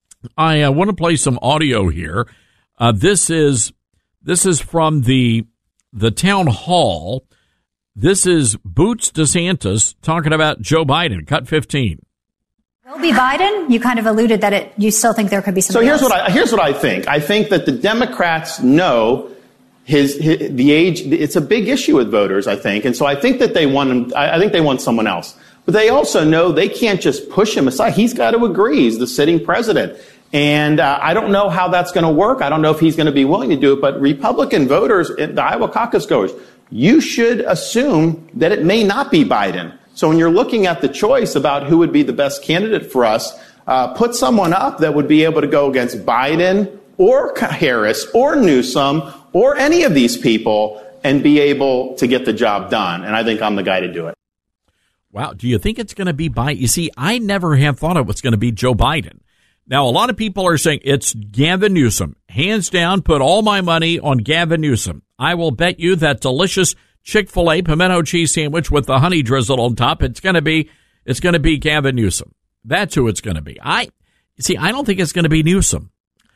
I uh, want to play some audio here. Uh, this is this is from the the town hall. This is Boots DeSantis talking about Joe Biden. Cut fifteen. Will be Biden? You kind of alluded that it. You still think there could be some. So here's else. what I here's what I think. I think that the Democrats know his, his the age. It's a big issue with voters. I think, and so I think that they want him. I, I think they want someone else. But they also know they can't just push him aside. He's got to agree. He's the sitting president. And uh, I don't know how that's going to work. I don't know if he's going to be willing to do it. But Republican voters, the Iowa caucus goers, you should assume that it may not be Biden. So when you're looking at the choice about who would be the best candidate for us, uh, put someone up that would be able to go against Biden or Harris or Newsom or any of these people and be able to get the job done. And I think I'm the guy to do it. Wow. Do you think it's going to be Biden? You see, I never have thought it was going to be Joe Biden. Now, a lot of people are saying it's Gavin Newsom. Hands down, put all my money on Gavin Newsom. I will bet you that delicious Chick-fil-A pimento cheese sandwich with the honey drizzle on top, it's going to be it's going to be Gavin Newsom. That's who it's going to be. I see, I don't think it's going to be Newsom.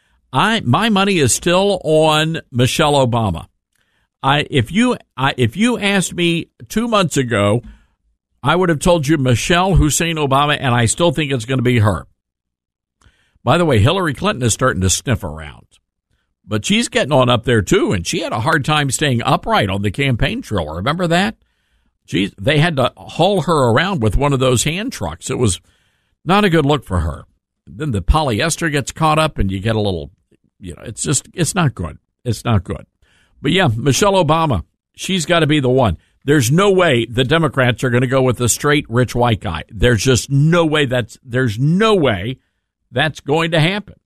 I my money is still on Michelle Obama. I if you I, if you asked me two months ago, I would have told you Michelle Hussein Obama, and I still think it's going to be her. By the way, Hillary Clinton is starting to sniff around, but she's getting on up there too, and she had a hard time staying upright on the campaign trail. Remember that? She's, they had to haul her around with one of those hand trucks. It was not a good look for her. Then the polyester gets caught up, and you get a little, you know, it's just, it's not good. It's not good. But yeah, Michelle Obama, she's got to be the one. There's no way the Democrats are going to go with a straight rich white guy. There's just no way that's, there's no way that's going to happen.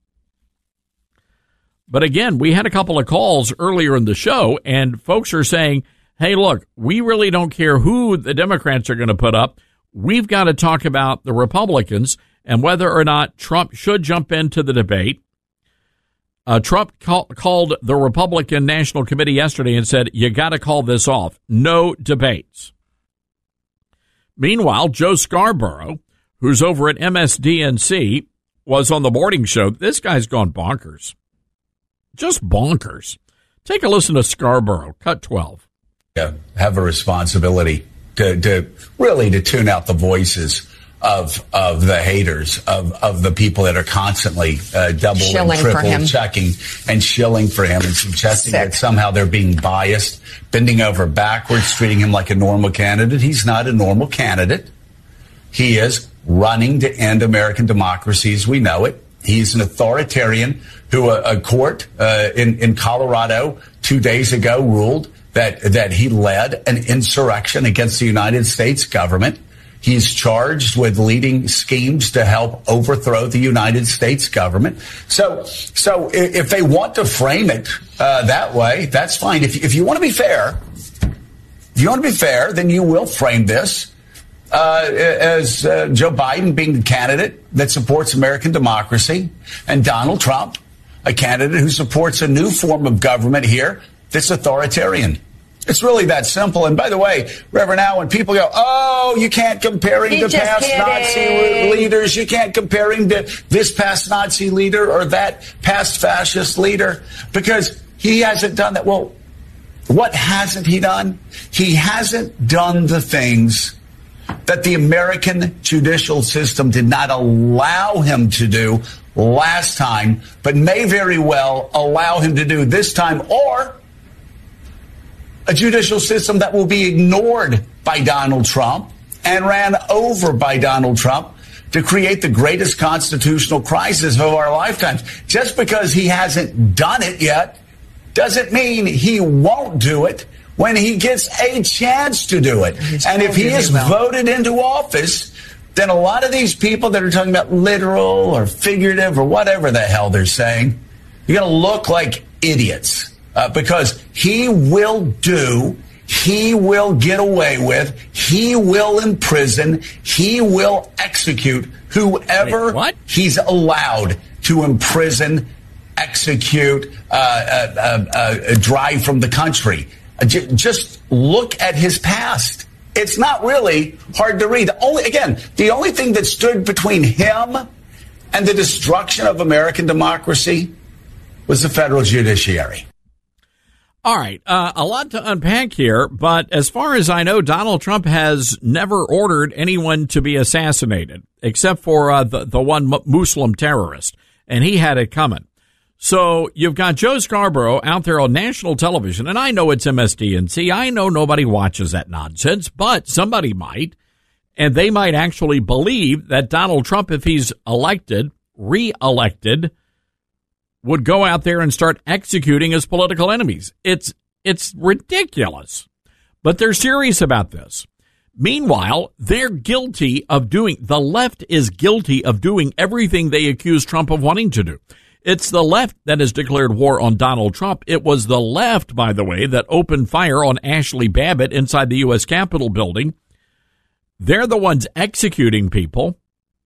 But again, we had a couple of calls earlier in the show, and folks are saying, hey, look, we really don't care who the Democrats are going to put up. We've got to talk about the Republicans and whether or not Trump should jump into the debate. Uh, Trump call, called the Republican National Committee yesterday and said, you got to call this off. No debates. Meanwhile, Joe Scarborough, who's over at M S D N C, was on the morning show. This guy's gone bonkers. Just bonkers. Take a listen to Scarborough, cut twelve. Yeah, have a responsibility to, to really to tune out the voices of of the haters, of, of the people that are constantly uh, double shilling and triple checking and shilling for him and suggesting Sick. that somehow they're being biased, bending over backwards, treating him like a normal candidate. He's not a normal candidate. He is running to end American democracy as we know it. He's an authoritarian who a, a court uh, in, in Colorado two days ago ruled that that he led an insurrection against the United States government. He's charged with leading schemes to help overthrow the United States government. So, so if they want to frame it uh, that way, that's fine. If, if you want to be fair, if you want to be fair, then you will frame this uh, as uh, Joe Biden being the candidate that supports American democracy, and Donald Trump, a candidate who supports a new form of government here that's authoritarian. It's really that simple. And by the way, Reverend Al, when people go, oh, you can't compare him He's to past kidding. Nazi leaders, you can't compare him to this past Nazi leader or that past fascist leader, because he hasn't done that. Well, what hasn't he done? He hasn't done the things that the American judicial system did not allow him to do last time, but may very well allow him to do this time, or a judicial system that will be ignored by Donald Trump and ran over by Donald Trump to create the greatest constitutional crisis of our lifetimes. Just because he hasn't done it yet doesn't mean he won't do it when he gets a chance to do it. And if he is voted into office, then a lot of these people that are talking about literal or figurative or whatever the hell they're saying, you're going to look like idiots. Uh, because he will do, he will get away with, he will imprison, he will execute whoever Wait, what? he's allowed to imprison, execute, uh, uh, uh, uh, drive from the country. Uh, j- just look at his past. It's not really hard to read. The only, again, the only thing that stood between him and the destruction of American democracy was the federal judiciary. All right, uh, a lot to unpack here, but as far as I know, Donald Trump has never ordered anyone to be assassinated, except for uh, the, the one Muslim terrorist, and he had it coming. So you've got Joe Scarborough out there on national television, and I know it's M S D N C. I know nobody watches that nonsense, but somebody might, and they might actually believe that Donald Trump, if he's elected, re-elected, would go out there and start executing his political enemies. It's it's ridiculous. But they're serious about this. Meanwhile, they're guilty of doing, the left is guilty of doing everything they accuse Trump of wanting to do. It's the left that has declared war on Donald Trump. It was the left, by the way, that opened fire on Ashley Babbitt inside the U S Capitol building. They're the ones executing people.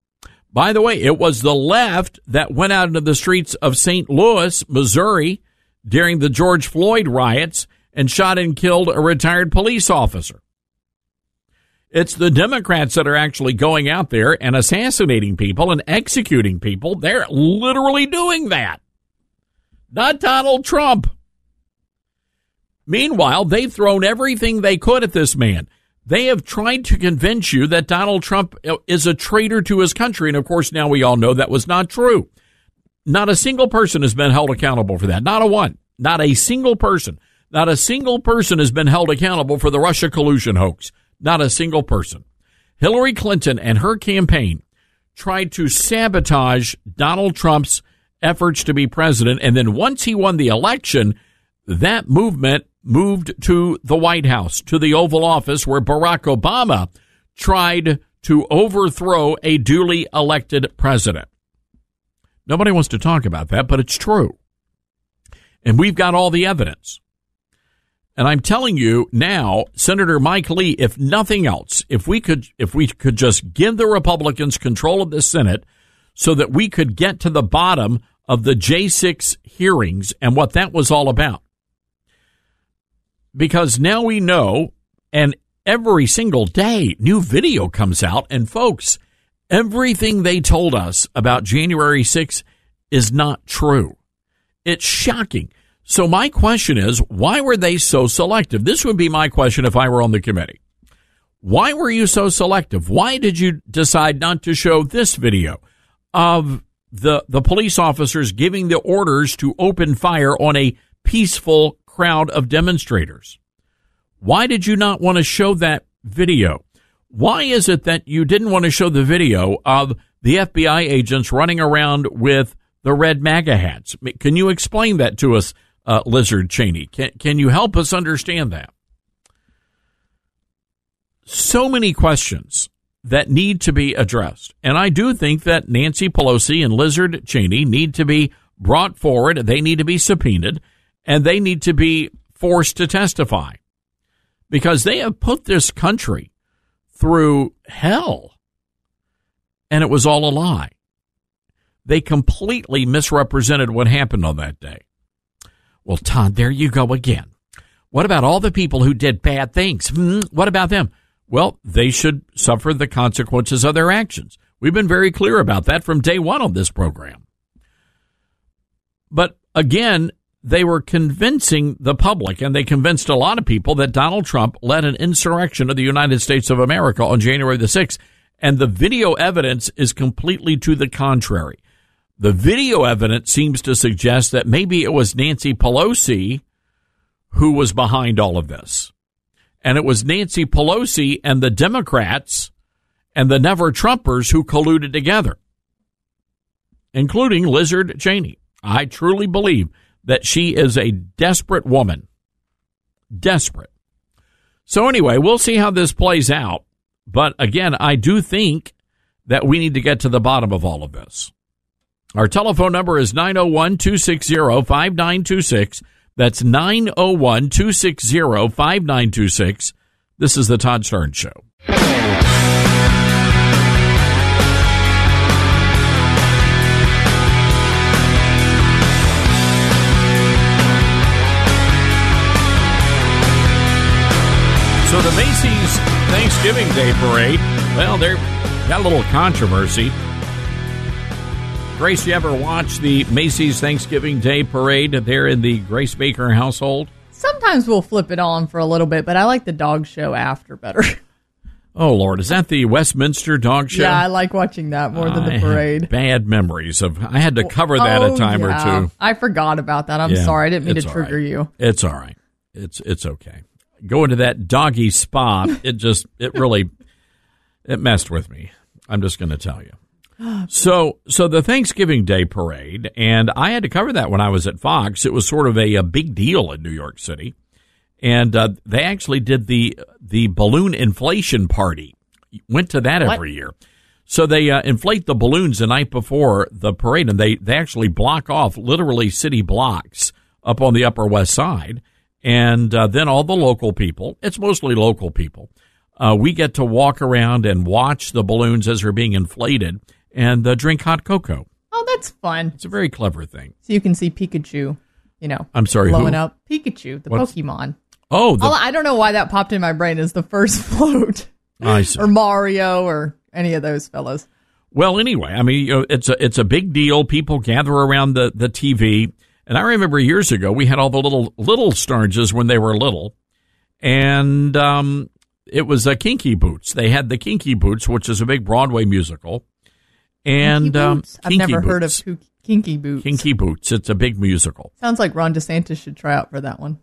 By the way, it was the left that went out into the streets of Saint Louis, Missouri, during the George Floyd riots and shot and killed a retired police officer. It's the Democrats that are actually going out there and assassinating people and executing people. They're literally doing that. Not Donald Trump. Meanwhile, they've thrown everything they could at this man. They have tried to convince you that Donald Trump is a traitor to his country. And, of course, now we all know that was not true. Not a single person has been held accountable for that. Not a one. Not a single person. Not a single person has been held accountable for the Russia collusion hoax. Not a single person. Hillary Clinton and her campaign tried to sabotage Donald Trump's efforts to be president. And then once he won the election, that movement moved to the White House, to the Oval Office, where Barack Obama tried to overthrow a duly elected president. Nobody wants to talk about that, but it's true. And we've got all the evidence. And I'm telling you now, Senator Mike Lee, if nothing else, if we could, if we could just give the Republicans control of the Senate so that we could get to the bottom of the J six hearings and what that was all about. Because now we know, and every single day, new video comes out. And folks, everything they told us about January sixth is not true. It's shocking. So my question is, why were they so selective? This would be my question if I were on the committee. Why were you so selective? Why did you decide not to show this video of the, the police officers giving the orders to open fire on a peaceful crowd of demonstrators? Why did you not want to show that video? Why is it that you didn't want to show the video of the F B I agents running around with the red MAGA hats? Can you explain that to us uh, Lizard Cheney? Can, can you help us understand that? So many questions that need to be addressed. And I do think that Nancy Pelosi and Lizard Cheney need to be brought forward. They need to be subpoenaed, and they need to be forced to testify, because they have put this country through hell, and it was all a lie. They completely misrepresented what happened on that day. Well, Todd, there you go again. What about all the people who did bad things? Hmm, what about them? Well, they should suffer the consequences of their actions. We've been very clear about that from day one on this program. But again, they were convincing the public, and they convinced a lot of people, that Donald Trump led an insurrection of the United States of America on January the sixth. And the video evidence is completely to the contrary. The video evidence seems to suggest that maybe it was Nancy Pelosi who was behind all of this. And it was Nancy Pelosi and the Democrats and the Never Trumpers who colluded together, including Lizard Cheney. I truly believe that she is a desperate woman. Desperate. So anyway, we'll see how this plays out. But again, I do think that we need to get to the bottom of all of this. Our telephone number is nine oh one, two six zero, five nine two six. That's nine oh one, two six zero, five nine two six. This is the Todd Starnes Show. So the Macy's Thanksgiving Day Parade, well, they're got a little controversy. Grace, you ever watch the Macy's Thanksgiving Day Parade there in the Grace Baker household? Sometimes we'll flip it on for a little bit, but I like the dog show after better. Oh, Lord. Is that the Westminster dog show? Yeah, I like watching that more than the I parade. Have bad memories of. I had to cover that oh, a time yeah. or two. I forgot about that. I'm yeah, sorry. I didn't mean to trigger right. you. It's all right. It's it's okay. Going to that doggy spa, it just, it really, it messed with me. I'm just going to tell you. So, so the Thanksgiving Day Parade, and I had to cover that when I was at Fox. It was sort of a, a big deal in New York City. And uh, they actually did the the balloon inflation party. Went to that what? every year. So they uh, inflate the balloons the night before the parade, and they, they actually block off literally city blocks up on the Upper West Side. And uh, then all the local people, it's mostly local people, uh, we get to walk around and watch the balloons as they're being inflated and uh, drink hot cocoa. Oh, that's fun. It's a very clever thing. So you can see Pikachu, you know, I'm sorry, blowing who? up. Pikachu, the What's... Pokemon. Oh, the... I don't know why that popped in my brain as the first float. I see. Or Mario or any of those fellas. Well, anyway, I mean, you know, it's a it's a big deal. People gather around the, the T V. And I remember years ago, we had all the little little Starneses when they were little. And um, it was uh, Kinky Boots. They had the Kinky Boots, which is a big Broadway musical. And Kinky um, Boots? I've Kinky never Boots. heard of K- Kinky Boots. Kinky Boots. It's a big musical. Sounds like Ron DeSantis should try out for that one.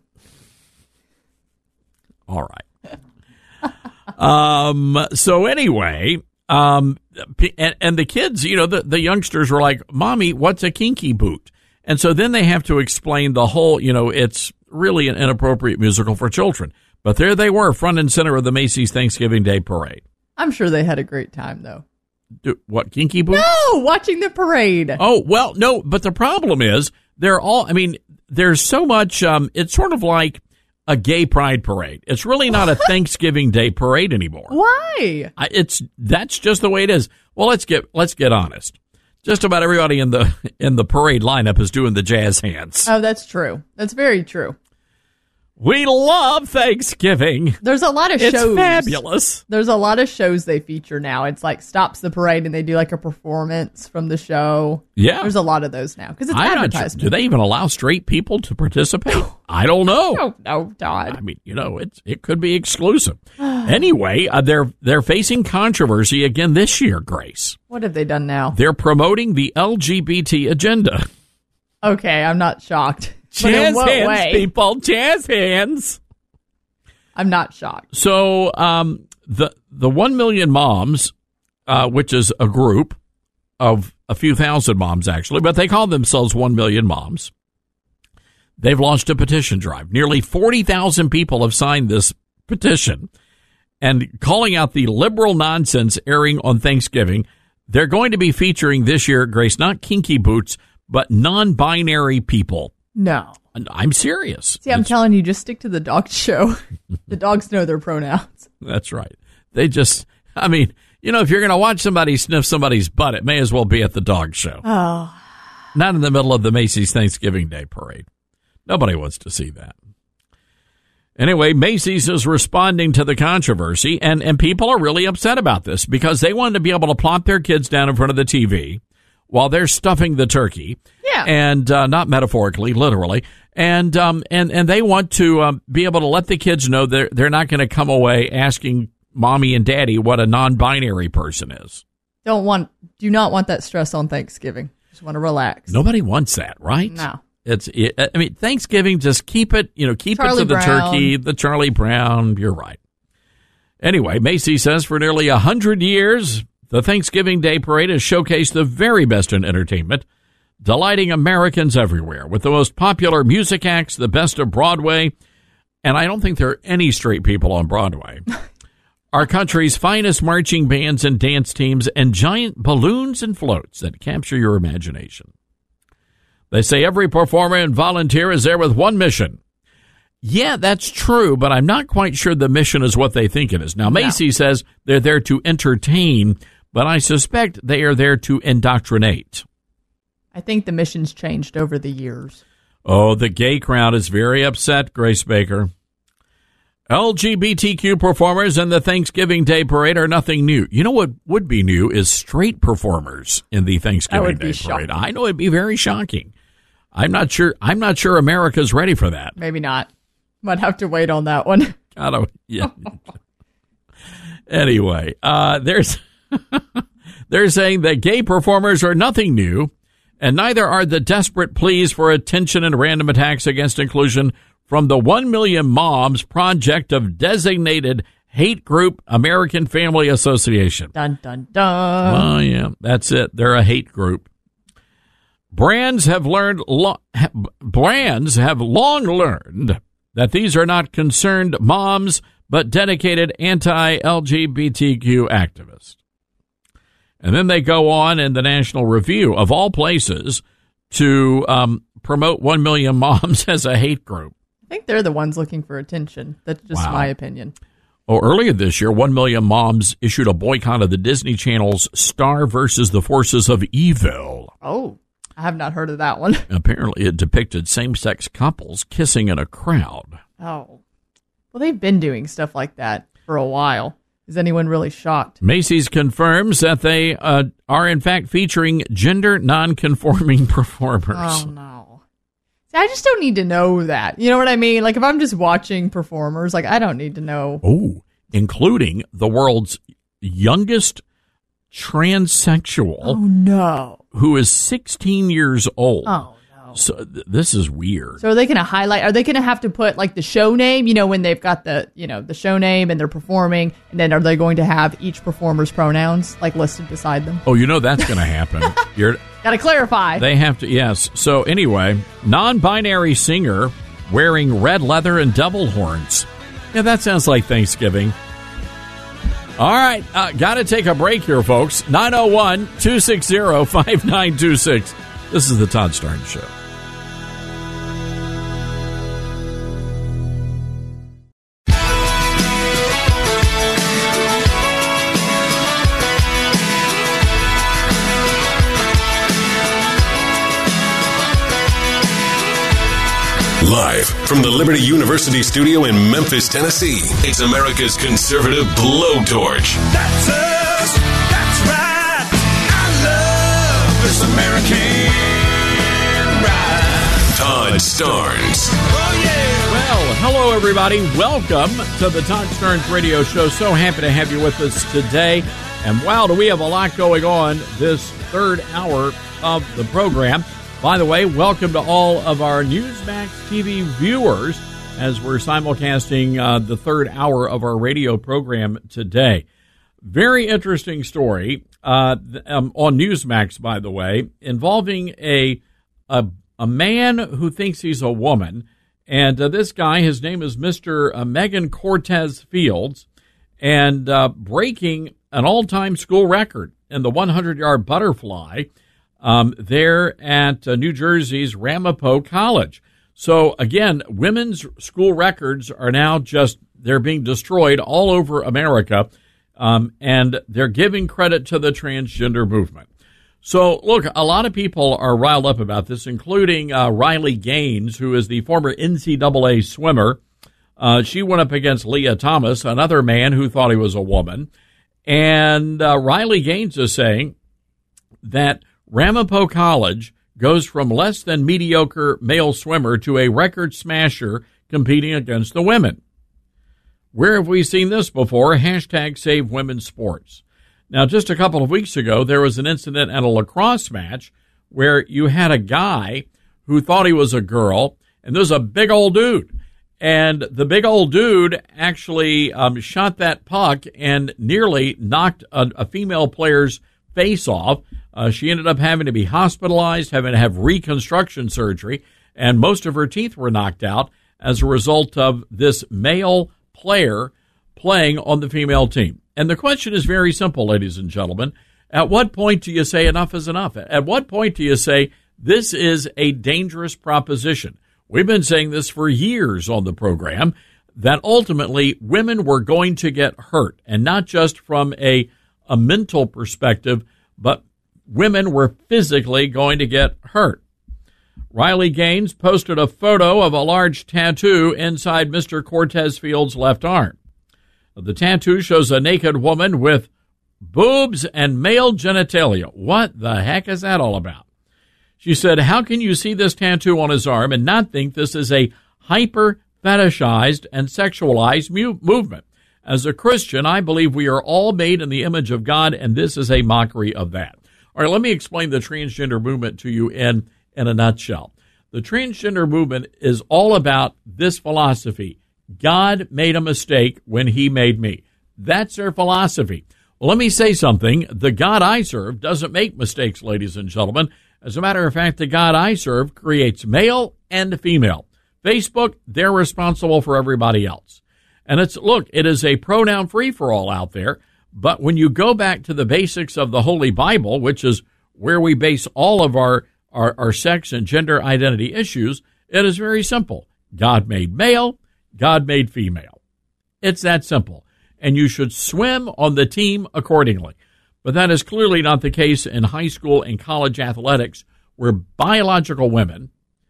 All right. um. So anyway, um, and, and the kids, you know, the, the youngsters were like, Mommy, what's a Kinky Boot? And so then they have to explain the whole, you know, it's really an inappropriate musical for children. But there they were, front and center of the Macy's Thanksgiving Day Parade. I'm sure they had a great time, though. Do, what, Kinky Boots? No, watching the parade. Oh, well, no, but the problem is they're all, I mean, there's so much, um, it's sort of like a gay pride parade. It's really not a Thanksgiving Day parade anymore. Why? I, it's, that's just the way it is. Well, let's get, let's get honest. Just about everybody in the in the parade lineup is doing the jazz hands. Oh, that's true. That's very true. We love Thanksgiving. There's a lot of it's shows. It's fabulous. There's a lot of shows they feature now. It's like stops the parade and they do like a performance from the show. Yeah. There's a lot of those now because it's I'm advertisement. Sure. Do they even allow straight people to participate? I don't know. I don't know, Todd. I mean, you know, it's it could be exclusive. Anyway, uh, they're they're facing controversy again this year, Grace. What have they done now? They're promoting the L G B T agenda. Okay, I'm not shocked. Jazz hands, way? people. Jazz hands. I'm not shocked. So um, the the one million moms, uh, which is a group of a few thousand moms, actually, but they call themselves one million moms. They've launched a petition drive. Nearly forty thousand people have signed this petition and calling out the liberal nonsense airing on Thanksgiving. They're going to be featuring this year, Grace, not kinky boots, but non-binary people. No. I'm serious. See, I'm it's, telling you, just stick to the dog show. The dogs know their pronouns. That's right. They just, I mean, you know, if you're going to watch somebody sniff somebody's butt, it may as well be at the dog show. Oh. Not in the middle of the Macy's Thanksgiving Day Parade. Nobody wants to see that. Anyway, Macy's is responding to the controversy, and, and people are really upset about this because they want to be able to plop their kids down in front of the T V while they're stuffing the turkey. Yeah. And uh, not metaphorically, literally. And um and, and they want to um, be able to let the kids know they're, they're not going to come away asking mommy and daddy what a non-binary person is. Don't want, do not want that stress on Thanksgiving. Just want to relax. Nobody wants that, right? No. It's, it, I mean, Thanksgiving, just keep it, you know, keep Charlie it to the Brown. turkey, the Charlie Brown. You're right. Anyway, Macy's says for nearly a hundred years, the Thanksgiving Day Parade has showcased the very best in entertainment, delighting Americans everywhere with the most popular music acts, the best of Broadway, and I don't think there are any straight people on Broadway. Our country's finest marching bands and dance teams, and giant balloons and floats that capture your imagination. They say every performer and volunteer is there with one mission. Yeah, that's true, but I'm not quite sure the mission is what they think it is. Now, Macy no. says they're there to entertain, but I suspect they are there to indoctrinate. I think the mission's changed over the years. Oh, the gay crowd is very upset, Grace Baker. L G B T Q performers in the Thanksgiving Day Parade are nothing new. You know what would be new is straight performers in the Thanksgiving Day Parade. I know it'd be very shocking. I'm not sure. I'm not sure America's ready for that. Maybe not. Might have to wait on that one. I don't. Yeah. Anyway, uh, there's they're saying that gay performers are nothing new, and neither are the desperate pleas for attention and random attacks against inclusion from the One Million Moms Project of designated hate group American Family Association. Dun dun dun. Oh yeah, that's it. They're a hate group. Brands have learned. Lo- brands have long learned that these are not concerned moms, but dedicated anti-L G B T Q activists. And then they go on in the National Review, of all places, to um, promote One Million Moms as a hate group. I think they're the ones looking for attention. That's just Wow. my opinion. Oh, earlier this year, One Million Moms issued a boycott of the Disney Channel's Star versus the Forces of Evil. Oh, I have not heard of that one. Apparently, it depicted same-sex couples kissing in a crowd. Oh. Well, they've been doing stuff like that for a while. Is anyone really shocked? Macy's confirms that they uh, are, in fact, featuring gender non-conforming performers. Oh, no. See, I just don't need to know that. You know what I mean? Like, if I'm just watching performers, like, I don't need to know. Oh, including the world's youngest transsexual. Oh, no. Who is sixteen years old. Oh, no. So th- this is weird. So are they going to highlight, are they going to have to put, like, the show name, you know, when they've got the, you know, the show name and they're performing, and then are they going to have each performer's pronouns, like, listed beside them? Oh, you know that's going to happen. You're Got to clarify. They have to, yes. So anyway, non-binary singer wearing red leather and devil horns. Yeah, that sounds like Thanksgiving. All right, uh, got to take a break here, folks. nine oh one, two six zero, five nine two six. This is the Todd Starnes Show. Live from the Liberty University studio in Memphis, Tennessee, it's America's conservative blowtorch. That's us. That's right. I love this American ride. Todd Starnes. Oh, yeah. Well, hello, everybody. Welcome to the Todd Starnes Radio Show. So happy to have you with us today. And wow, do we have a lot going on this third hour of the program. By the way, welcome to all of our Newsmax T V viewers as we're simulcasting uh, the third hour of our radio program today. Very interesting story uh, um, on Newsmax, by the way, involving a, a a man who thinks he's a woman. And uh, this guy, his name is Mister Uh, Megan Cortez Fields, and uh, breaking an all-time school record in the hundred-yard butterfly um, there at uh, New Jersey's Ramapo College. So, again, women's school records are now just, they're being destroyed all over America, um, and they're giving credit to the transgender movement. So, look, a lot of people are riled up about this, including uh, Riley Gaines, who is the former N C double A swimmer. Uh, she went up against Leah Thomas, another man who thought he was a woman. And uh, Riley Gaines is saying that Ramapo College goes from less than mediocre male swimmer to a record smasher competing against the women. Where have we seen this before? Hashtag save women's sports. Now, just a couple of weeks ago, there was an incident at a lacrosse match where you had a guy who thought he was a girl, and there's a big old dude. And the big old dude actually um, shot that puck and nearly knocked a, a female player's face off. Uh, she ended up having to be hospitalized, having to have reconstruction surgery, and most of her teeth were knocked out as a result of this male player playing on the female team. And the question is very simple, ladies and gentlemen. At what point do you say enough is enough? At what point do you say this is a dangerous proposition? We've been saying this for years on the program, that ultimately women were going to get hurt, and not just from a, a mental perspective, but women were physically going to get hurt. Riley Gaines posted a photo of a large tattoo inside Mister Cortez Fields' left arm. The tattoo shows a naked woman with boobs and male genitalia. What the heck is that all about? She said, how can you see this tattoo on his arm and not think this is a hyper-fetishized and sexualized mu- movement? As a Christian, I believe we are all made in the image of God, and this is a mockery of that. All right, let me explain the transgender movement to you in, in a nutshell. The transgender movement is all about this philosophy. God made a mistake when he made me. That's their philosophy. Well, let me say something. The God I serve doesn't make mistakes, ladies and gentlemen. As a matter of fact, the God I serve creates male and female. Facebook, they're responsible for everybody else. And it's, look, it is a pronoun free-for-all out there. But when you go back to the basics of the Holy Bible, which is where we base all of our, our, our sex and gender identity issues, it is very simple. God made male, God made female. It's that simple. And you should swim on the team accordingly. But that is clearly not the case in high school and college athletics, where biological women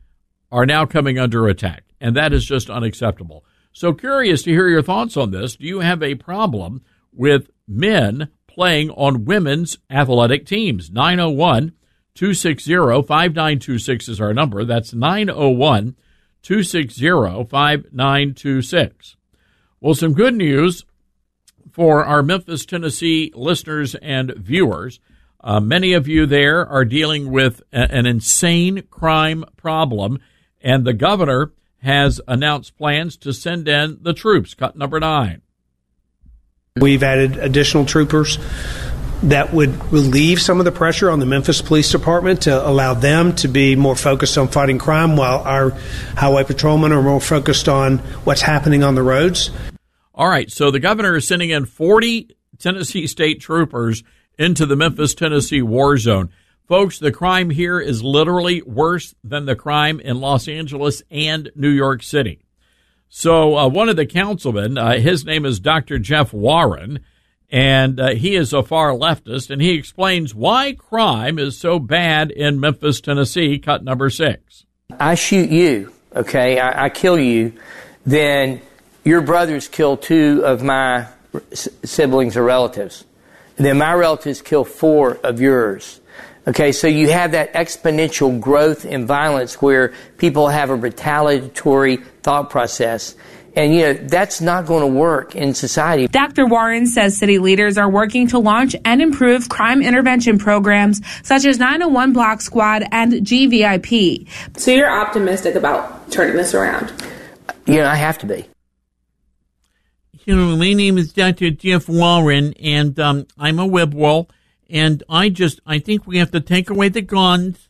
are now coming under attack. And that is just unacceptable. So curious to hear your thoughts on this. Do you have a problem with men playing on women's athletic teams? nine oh one, two six zero, five nine two six is our number. That's nine oh one, two six zero, five nine two six. Well, some good news for our Memphis, Tennessee listeners and viewers. Uh, many of you there are dealing with a, an insane crime problem, and the governor has announced plans to send in the troops, cut number nine. We've added additional troopers that would relieve some of the pressure on the Memphis Police Department to allow them to be more focused on fighting crime, while our highway patrolmen are more focused on what's happening on the roads. All right, so the governor is sending in forty Tennessee state troopers into the Memphis, Tennessee war zone. Folks, the crime here is literally worse than the crime in Los Angeles and New York City. So uh, one of the councilmen, uh, his name is Doctor Jeff Warren, and uh, he is a far leftist, and he explains why crime is so bad in Memphis, Tennessee, cut number six. I shoot you, okay, I, I kill you, then your brothers kill two of my siblings or relatives. Then my relatives kill four of yours. Okay, so you have that exponential growth in violence where people have a retaliatory thought process. And, you know, that's not going to work in society. Doctor Warren says city leaders are working to launch and improve crime intervention programs such as nine oh one Block Squad and G V I P. So you're optimistic about turning this around? You know, I have to be. You know, my name is Doctor Jeff Warren, and um, I'm a Whipwell, and I just, I think we have to take away the guns,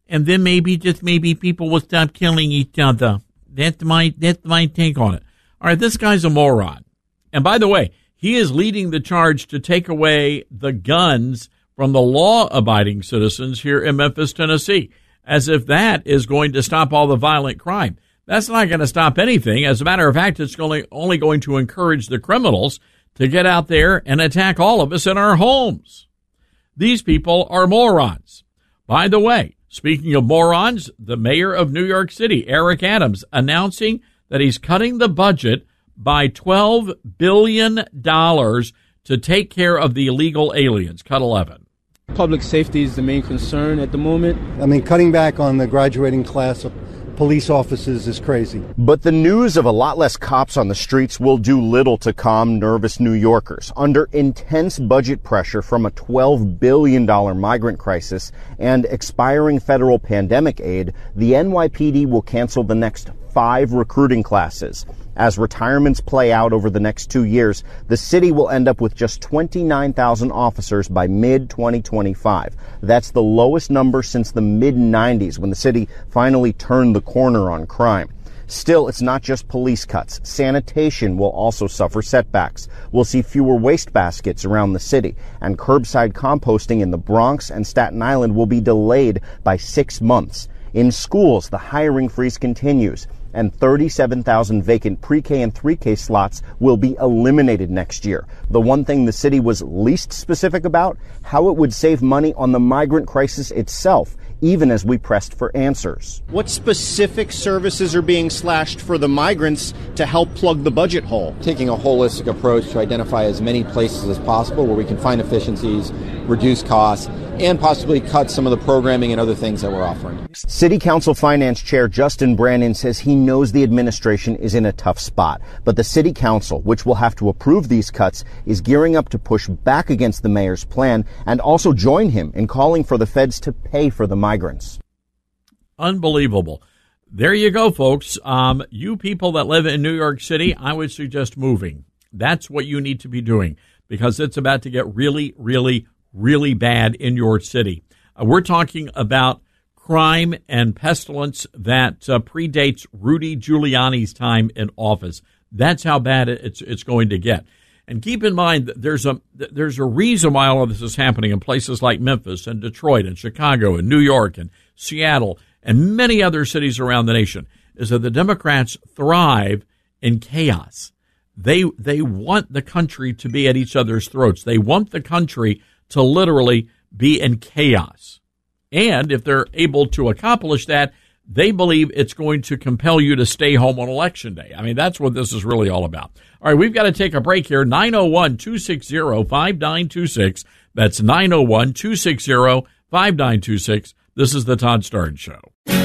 and then maybe, just maybe, people will stop killing each other. That's my, that's my take on it. All right, this guy's a moron. And by the way, he is leading the charge to take away the guns from the law-abiding citizens here in Memphis, Tennessee, as if that is going to stop all the violent crime. That's not going to stop anything. As a matter of fact, it's only, only going to encourage the criminals to get out there and attack all of us in our homes. These people are morons. By the way, speaking of morons, the mayor of New York City, Eric Adams, announcing that he's cutting the budget by twelve billion dollars to take care of the illegal aliens. Cut eleven. Public safety is the main concern at the moment. I mean, cutting back on the graduating class of police officers is crazy. But the news of a lot less cops on the streets will do little to calm nervous New Yorkers. Under intense budget pressure from a twelve billion dollars migrant crisis and expiring federal pandemic aid, the N Y P D will cancel the next five recruiting classes. As retirements play out over the next two years, the city will end up with just twenty-nine thousand officers by mid twenty twenty-five. That's the lowest number since the mid nineties, when the city finally turned the corner on crime. Still, it's not just police cuts. Sanitation will also suffer setbacks. We'll see fewer waste baskets around the city, and curbside composting in the Bronx and Staten Island will be delayed by six months. In schools, the hiring freeze continues, and thirty-seven thousand vacant pre-K and three K slots will be eliminated next year. The one thing the city was least specific about, how it would save money on the migrant crisis itself, even as we pressed for answers. What specific services are being slashed for the migrants to help plug the budget hole? Taking a holistic approach to identify as many places as possible where we can find efficiencies, reduce costs, and possibly cut some of the programming and other things that we're offering. City Council Finance Chair Justin Brannan says he knows the administration is in a tough spot, but the City Council, which will have to approve these cuts, is gearing up to push back against the mayor's plan and also join him in calling for the feds to pay for the migrants. Unbelievable. There you go, folks. Um, you people that live in New York City, I would suggest moving. That's what you need to be doing, because it's about to get really, really, really bad in your city. Uh, we're talking about crime and pestilence that uh, predates Rudy Giuliani's time in office. That's how bad it's it's going to get. And keep in mind that there's a there's a reason why all of this is happening in places like Memphis and Detroit and Chicago and New York and Seattle and many other cities around the nation, is that the Democrats thrive in chaos. They they want the country to be at each other's throats. They want the country to literally be in chaos. And if they're able to accomplish that, they believe it's going to compel you to stay home on Election Day. I mean, that's what this is really all about. All right, we've got to take a break here. nine oh one, two six zero, five nine two six. That's nine oh one, two six zero, five nine two six. This is the Todd Starnes Show.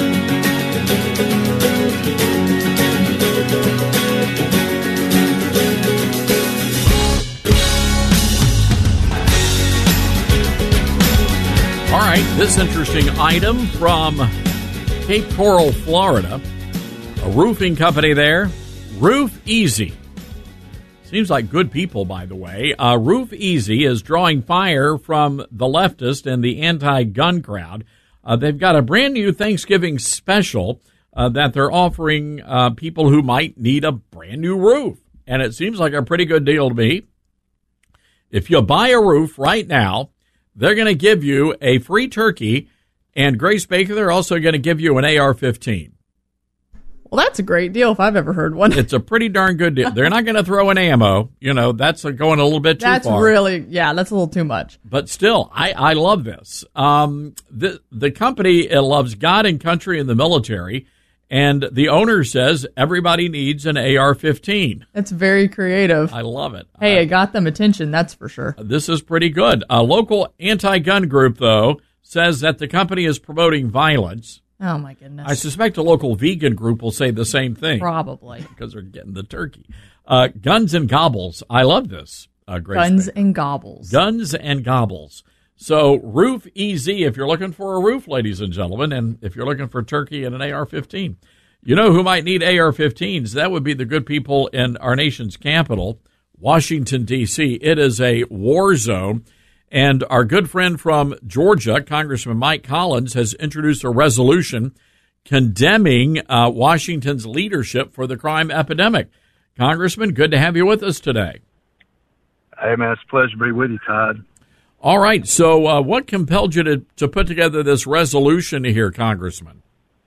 All right, this interesting item from Cape Coral, Florida. A roofing company there, Roof Easy. Seems like good people, by the way. Uh, Roof Easy is drawing fire from the leftist and the anti-gun crowd. Uh, they've got a brand new Thanksgiving special uh, that they're offering uh, people who might need a brand new roof. And it seems like a pretty good deal to me. If you buy a roof right now, they're going to give you a free turkey, and Grace Baker, they're also going to give you an A R fifteen. Well, that's a great deal if I've ever heard one. It's a pretty darn good deal. They're not going to throw in ammo. You know, that's going a little bit too that's far. That's really, yeah, that's a little too much. But still, I, I love this. Um, the, the company it loves God and country and the military, and the owner says everybody needs an A R fifteen. It's very creative. I love it. Hey, I, it got them attention, that's for sure. This is pretty good. A local anti-gun group, though, says that the company is promoting violence. Oh, my goodness. I suspect a local vegan group will say the same thing. Probably. Because they're getting the turkey. Uh, guns and gobbles. I love this. Uh, Grace Guns Baker. and gobbles. Guns and gobbles. So Roof Easy if you're looking for a roof, ladies and gentlemen, and if you're looking for turkey and an A R fifteen. You know who might need A R fifteens? That would be the good people in our nation's capital, Washington, D C. It is a war zone. And our good friend from Georgia, Congressman Mike Collins, has introduced a resolution condemning uh, Washington's leadership for the crime epidemic. Congressman, good to have you with us today. Hey, man, it's a pleasure to be with you, Todd. All right. So uh, what compelled you to, to put together this resolution here, Congressman?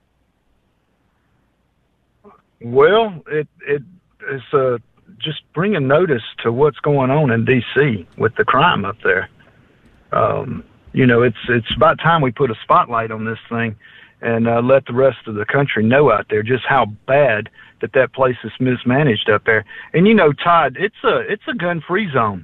Well, it it is uh, just bringing notice to what's going on in D C with the crime up there. Um, you know, it's it's about time we put a spotlight on this thing and uh, let the rest of the country know out there just how bad that that place is mismanaged up there. And you know, Todd, it's a it's a gun-free zone.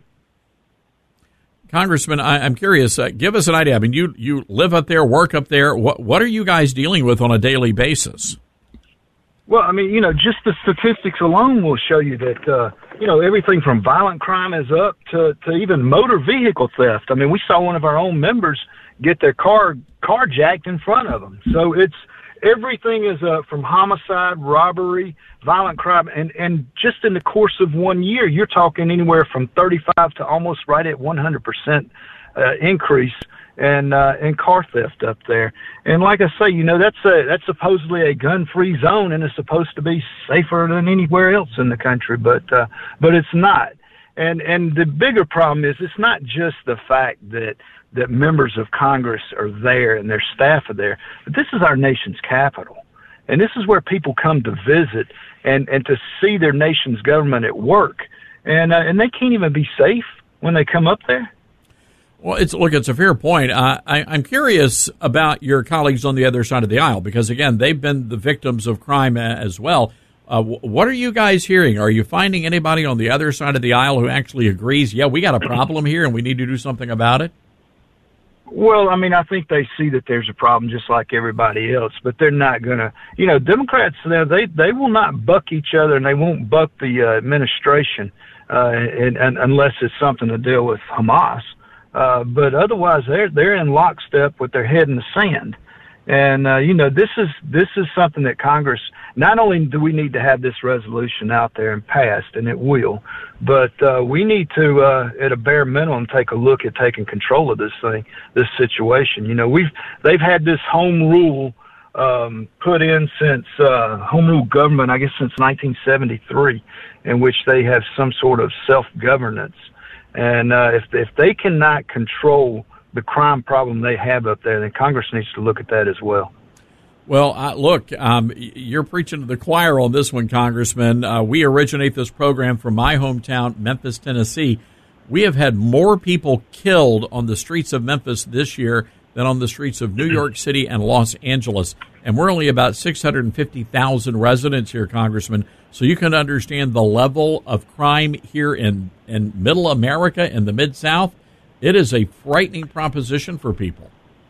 Congressman, I, I'm curious. Uh, give us an idea. I mean, you you live up there, work up there. What what are you guys dealing with on a daily basis? Well, I mean, you know, just the statistics alone will show you that, uh, you know, everything from violent crime is up to, to even motor vehicle theft. I mean, we saw one of our own members get their car carjacked in front of them. So it's everything is up from homicide, robbery, violent crime. And, and just in the course of one year, you're talking anywhere from thirty-five to almost right at one hundred percent uh, increase and uh, and car theft up there. And like I say, you know, that's a that's supposedly a gun-free zone, and it's supposed to be safer than anywhere else in the country, but uh, but it's not. And and the bigger problem is it's not just the fact that that members of Congress are there and their staff are there, but this is our nation's capital, and this is where people come to visit and and to see their nation's government at work, and uh, and they can't even be safe when they come up there. Well, it's look, it's a fair point. Uh, I, I'm curious about your colleagues on the other side of the aisle because, again, they've been the victims of crime as well. Uh, what are you guys hearing? Are you finding anybody on the other side of the aisle who actually agrees, yeah, we got a problem here and we need to do something about it? Well, I mean, I think they see that there's a problem just like everybody else, but they're not going to, you know, Democrats, they they will not buck each other and they won't buck the uh, administration uh, and, and, unless it's something to deal with Hamas. Uh, but otherwise, they're they're in lockstep with their head in the sand, and uh, you know this is this is something that Congress. Not only do we need to have this resolution out there and passed, and it will, but uh, we need to, uh, at a bare minimum, take a look at taking control of this thing, this situation. You know, we've they've had this home rule um, put in since uh, home rule government, I guess, since nineteen seventy-three, in which they have some sort of self-governance. And uh, if if they cannot control the crime problem they have up there, then Congress needs to look at that as well. Well, uh, look, um, you're preaching to the choir on this one, Congressman. Uh, we originate this program from my hometown, Memphis, Tennessee. We have had more people killed on the streets of Memphis this year than on the streets of New York City and Los Angeles. And we're only about six hundred fifty thousand residents here, Congressman. So you can understand the level of crime here in, in middle America, in the Mid-South. It is a frightening proposition for people.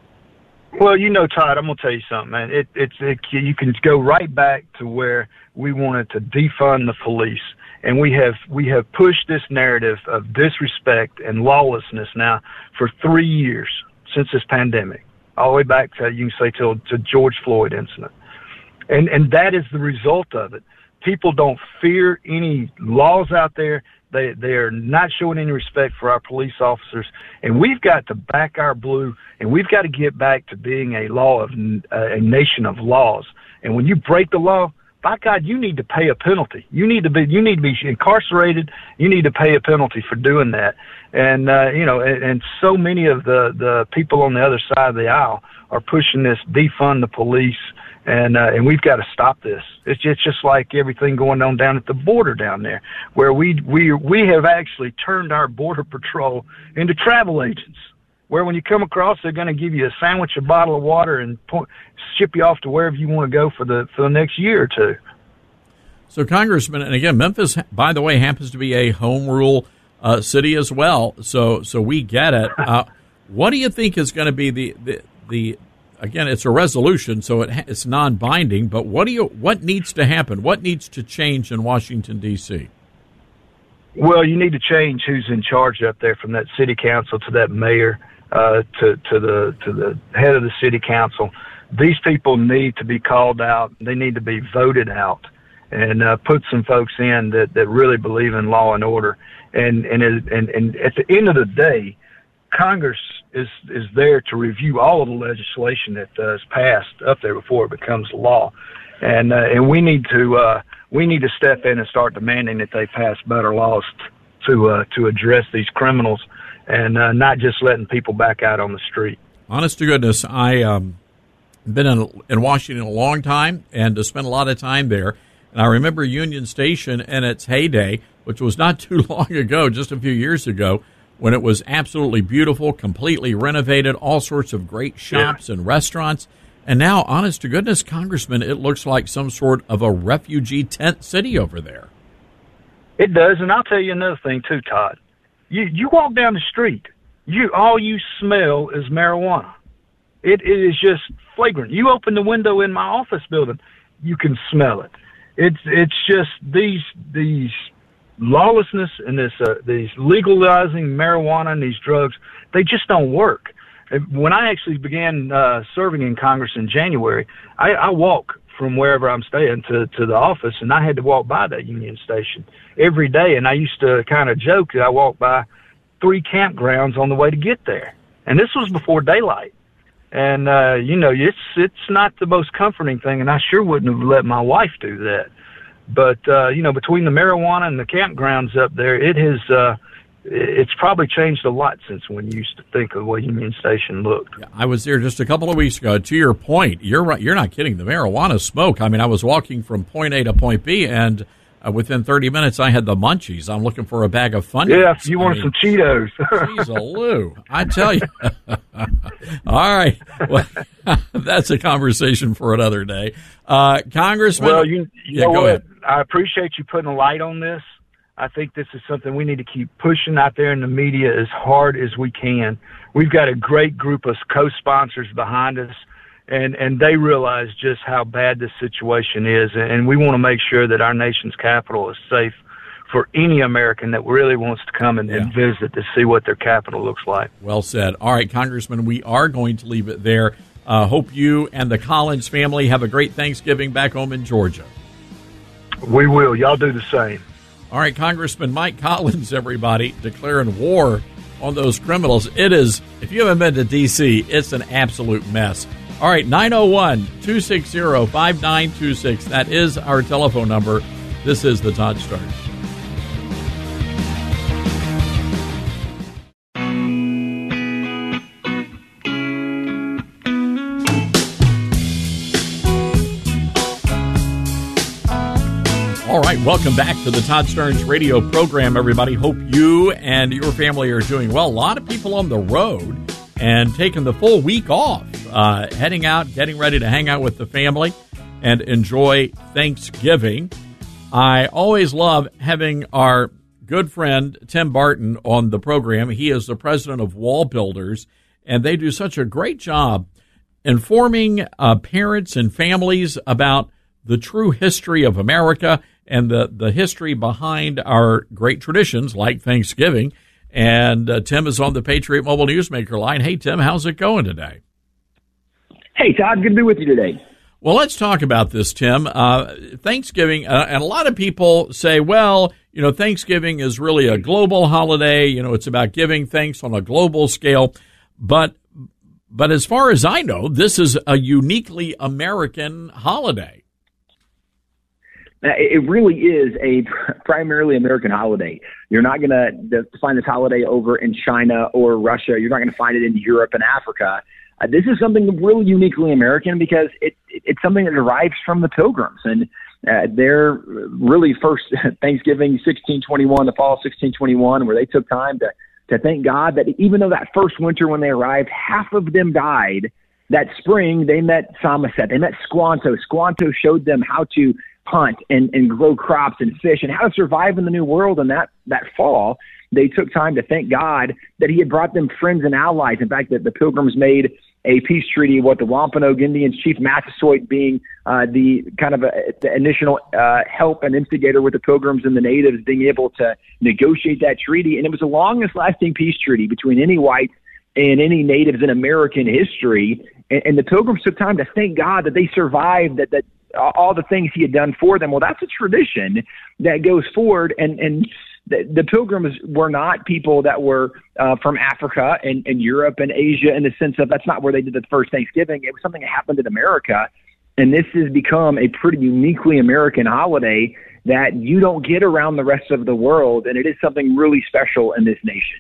Well, you know, Todd, I'm going to tell you something, man. It, it's it, you can go right back to where we wanted to defund the police. And we have we have pushed this narrative of disrespect and lawlessness now for three years since this pandemic, all the way back to, you can say, till to George Floyd incident. And and that is the result of it. People don't fear any laws out there. They they are not showing any respect for our police officers. And we've got to back our blue, and we've got to get back to being a law of uh, a nation of laws. And when you break the law, by God, you need to pay a penalty. You need to be you need to be incarcerated. You need to pay a penalty for doing that. And uh, you know, and, and so many of the the people on the other side of the aisle are pushing this defund the police. And uh, and we've got to stop this. It's just, it's just like everything going on down at the border down there, where we we we have actually turned our border patrol into travel agents, where when you come across, they're going to give you a sandwich, a bottle of water, and point, ship you off to wherever you want to go for the for the next year or two. So, Congressman, and again, Memphis, by the way, happens to be a home rule uh, city as well. So so we get it. Uh, what do you think is going to be the the, the Again, it's a resolution, so it ha- it's non-binding. But what do you? What needs to happen? What needs to change in Washington, D C? Well, you need to change who's in charge up there, from that city council to that mayor uh, to to the to the head of the city council. These people need to be called out. They need to be voted out, and uh, put some folks in that, that really believe in law and order. And and and and at the end of the day, Congress is is there to review all of the legislation that uh, is passed up there before it becomes law, and uh, and we need to uh, we need to step in and start demanding that they pass better laws t- to uh, to address these criminals, and uh, not just letting people back out on the street. Honest to goodness, I um been in in Washington a long time and to spend a lot of time there. And I remember Union Station in its heyday, which was not too long ago, just a few years ago, when it was absolutely beautiful, completely renovated, all sorts of great shops yeah. and restaurants. And now, honest to goodness, Congressman, it looks like some sort of a refugee tent city over there. It does, and I'll tell you another thing too, Todd. You you walk down the street, you all you smell is marijuana. It it is just flagrant. You open the window in my office building, you can smell it. It's it's just these these lawlessness and this uh, these legalizing marijuana and these drugs. They just don't work. When I actually began uh, serving in Congress in January, I, I walk from wherever I'm staying to to the office, and I had to walk by that Union Station every day. And I used to kind of joke that I walked by three campgrounds on the way to get there, and this was before daylight. And, uh, you know, it's it's not the most comforting thing, and I sure wouldn't have let my wife do that. But, uh, you know, between the marijuana and the campgrounds up there, it has, uh, it's probably changed a lot since when you used to think of what Union Station looked. I was there just a couple of weeks ago. To your point, you're right, you're not kidding. The marijuana smoke, I mean, I was walking from point A to point B, and uh, within thirty minutes, I had the munchies. I'm looking for a bag of Funyuns. Yeah, you want I mean, some Cheetos. Jeez, a Lou, I tell you. All right. Well, that's a conversation for another day. Uh, Congressman. Well, you, you yeah, know go what? ahead. I appreciate you putting a light on this. I think this is something we need to keep pushing out there in the media as hard as we can. We've got a great group of co-sponsors behind us, and, and they realize just how bad this situation is, and we want to make sure that our nation's capital is safe for any American that really wants to come and, yeah. and visit to see what their capital looks like. Well said. All right, Congressman, we are going to leave it there. Uh, hope you and the Collins family have a great Thanksgiving back home in Georgia. We will. Y'all do the same. All right, Congressman Mike Collins, everybody, declaring war on those criminals. It is, if you haven't been to D C, it's an absolute mess. All right, nine oh one, two six zero, five nine two six. That is our telephone number. This is the Todd Starnes. All right, welcome back to the Todd Starnes radio program, everybody. Hope you and your family are doing well. A lot of people on the road and taking the full week off, uh, heading out, getting ready to hang out with the family and enjoy Thanksgiving. I always love having our good friend Tim Barton on the program. He is the president of Wall Builders, and they do such a great job informing uh, parents and families about the true history of America and the, the history behind our great traditions like Thanksgiving. And uh, Tim is on the Patriot Mobile Newsmaker line. Hey, Tim, how's it going today? Hey, Todd, good to be with you today. Well, let's talk about this, Tim. Uh, Thanksgiving, uh, and a lot of people say, well, you know, Thanksgiving is really a global holiday. You know, it's about giving thanks on a global scale. But but as far as I know, this is a uniquely American holiday. It really is a primarily American holiday. You're not going to find this holiday over in China or Russia. You're not going to find it in Europe and Africa. Uh, this is something really uniquely American because it, it it's something that derives from the Pilgrims. And uh, their really first Thanksgiving, sixteen twenty-one, the fall of sixteen twenty-one, where they took time to, to thank God that even though that first winter when they arrived, half of them died, that spring they met Samoset. They met Squanto. Squanto showed them how to hunt and, and grow crops and fish and how to survive in the new world. And that, that fall, they took time to thank God that he had brought them friends and allies. In fact, that the Pilgrims made a peace treaty with the Wampanoag Indians, Chief Massasoit being uh, the kind of a, the initial uh, help and instigator with the Pilgrims and the natives being able to negotiate that treaty. And it was the longest lasting peace treaty between any whites and any natives in American history. And, and the Pilgrims took time to thank God that they survived, that, that all the things he had done for them. Well, that's a tradition that goes forward. And, and the, the Pilgrims were not people that were uh, from Africa and, and Europe and Asia in the sense of that's not where they did the first Thanksgiving. It was something that happened in America. And this has become a pretty uniquely American holiday that you don't get around the rest of the world. And it is something really special in this nation.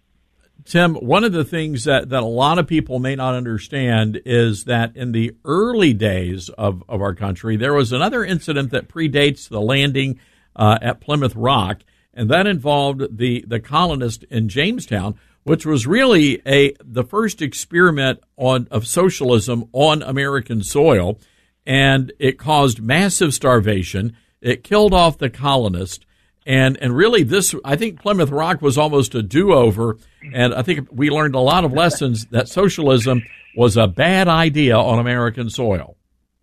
Tim, one of the things that, that a lot of people may not understand is that in the early days of, of our country, there was another incident that predates the landing uh, at Plymouth Rock, and that involved the, the colonists in Jamestown, which was really a the first experiment on of socialism on American soil, and it caused massive starvation. It killed off the colonists. And and really, this I think Plymouth Rock was almost a do-over, and I think we learned a lot of lessons that socialism was a bad idea on American soil.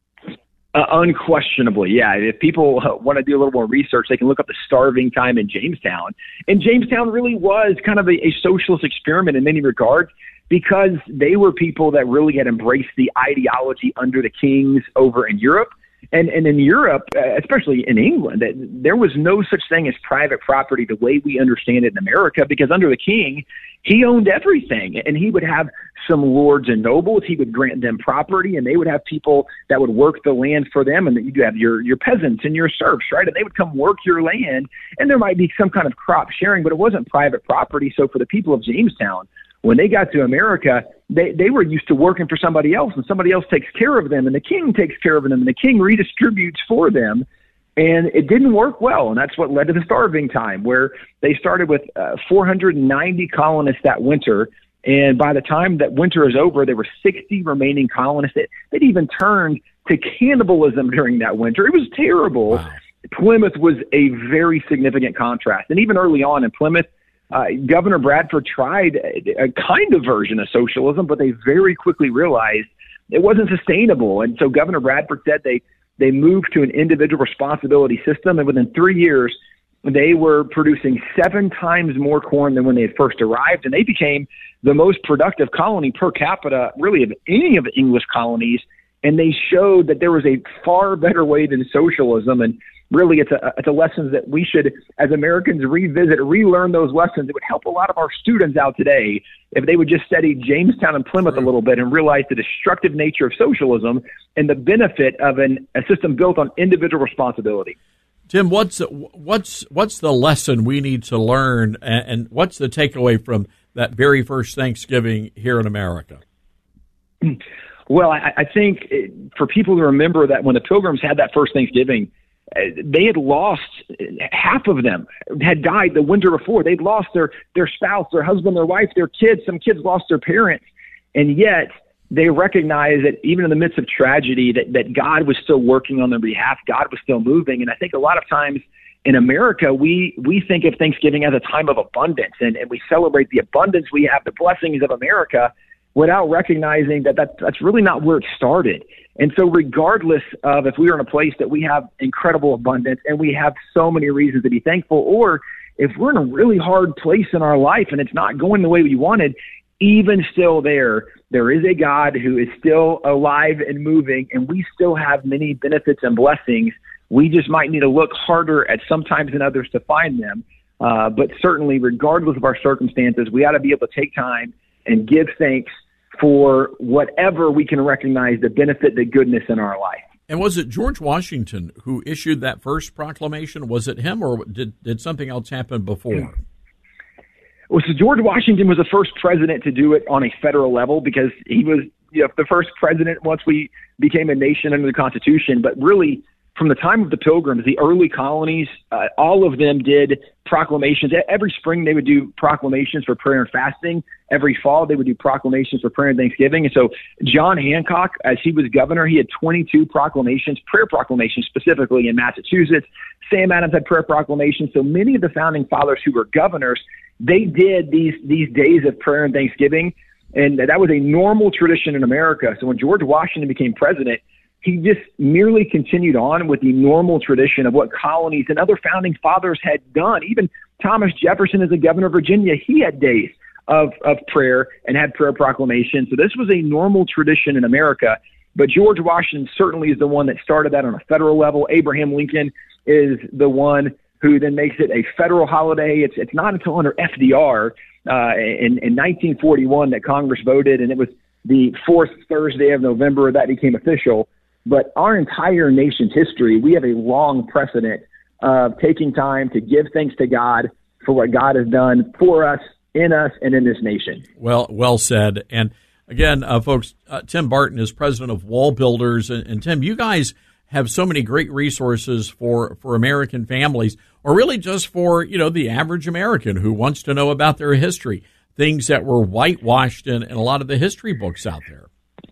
Uh, unquestionably, yeah. If people uh, want to do a little more research, they can look up the starving time in Jamestown. And Jamestown really was kind of a, a socialist experiment in many regards because they were people that really had embraced the ideology under the kings over in Europe. And, and in Europe, especially in England, there was no such thing as private property the way we understand it in America, because under the king, he owned everything. And he would have some lords and nobles. He would grant them property, and they would have people that would work the land for them. And then you have your, your peasants and your serfs, right? And they would come work your land. And there might be some kind of crop sharing, but it wasn't private property. So for the people of Jamestown, when they got to America, they, they were used to working for somebody else, and somebody else takes care of them, and the king takes care of them, and the king redistributes for them. And it didn't work well, and that's what led to the starving time, where they started with uh, four hundred ninety colonists that winter, and by the time that winter is over, there were sixty remaining colonists that, that even turned to cannibalism during that winter. It was terrible. Wow. Plymouth was a very significant contrast, and even early on in Plymouth, Uh, Governor Bradford tried a, a kind of version of socialism, but they very quickly realized it wasn't sustainable. And so Governor Bradford said they, they moved to an individual responsibility system. And within three years, they were producing seven times more corn than when they had first arrived. And they became the most productive colony per capita, really, of any of the English colonies. And they showed that there was a far better way than socialism. And really, it's a, it's a lesson that we should, as Americans, revisit, relearn those lessons. It would help a lot of our students out today if they would just study Jamestown and Plymouth a little bit and realize the destructive nature of socialism and the benefit of an, a system built on individual responsibility. Tim, what's what's what's the lesson we need to learn, and, and what's the takeaway from that very first Thanksgiving here in America? Well, I, I think it, for people to remember that when the Pilgrims had that first Thanksgiving, they had lost half of them had died the winter before. They'd lost their, their spouse, their husband, their wife, their kids. Some kids lost their parents. And yet they recognized that even in the midst of tragedy, that, that God was still working on their behalf. God was still moving. And I think a lot of times in America, we, we think of Thanksgiving as a time of abundance, and, and we celebrate the abundance we have, the blessings of America, without recognizing that, that that's really not where it started. And so regardless of if we are in a place that we have incredible abundance and we have so many reasons to be thankful, or if we're in a really hard place in our life and it's not going the way we wanted, even still there, there is a God who is still alive and moving, and we still have many benefits and blessings. We just might need to look harder at sometimes than others to find them. Uh, but certainly, regardless of our circumstances, we ought to be able to take time and give thanks for whatever we can recognize the benefit, the goodness in our life. And was it George Washington who issued that first proclamation? Was it him, or did, did something else happen before? Well, so George Washington was the first president to do it on a federal level, because he was, you know, the first president once we became a nation under the Constitution. But really, from the time of the Pilgrims, the early colonies, uh, all of them did proclamations. Every spring they would do proclamations for prayer and fasting. Every fall they would do proclamations for prayer and Thanksgiving. And so John Hancock, as he was governor, he had twenty-two proclamations, prayer proclamations specifically in Massachusetts. Sam Adams had prayer proclamations. So many of the founding fathers who were governors, they did these, these days of prayer and Thanksgiving. And that was a normal tradition in America. So when George Washington became president, he just merely continued on with the normal tradition of what colonies and other founding fathers had done. Even Thomas Jefferson, as the governor of Virginia, he had days of, of prayer and had prayer proclamations. So this was a normal tradition in America. But George Washington certainly is the one that started that on a federal level. Abraham Lincoln is the one who then makes it a federal holiday. It's it's not until under F D R uh, in, in nineteen forty-one that Congress voted, and it was the fourth Thursday of November that became official. But our entire nation's history, we have a long precedent of taking time to give thanks to God for what God has done for us, in us, and in this nation. Well, well said. And again, uh, folks, uh, Tim Barton is president of Wall Builders. And, and Tim, you guys have so many great resources for, for American families, or really just for, you know, the average American who wants to know about their history, things that were whitewashed in, in a lot of the history books out there.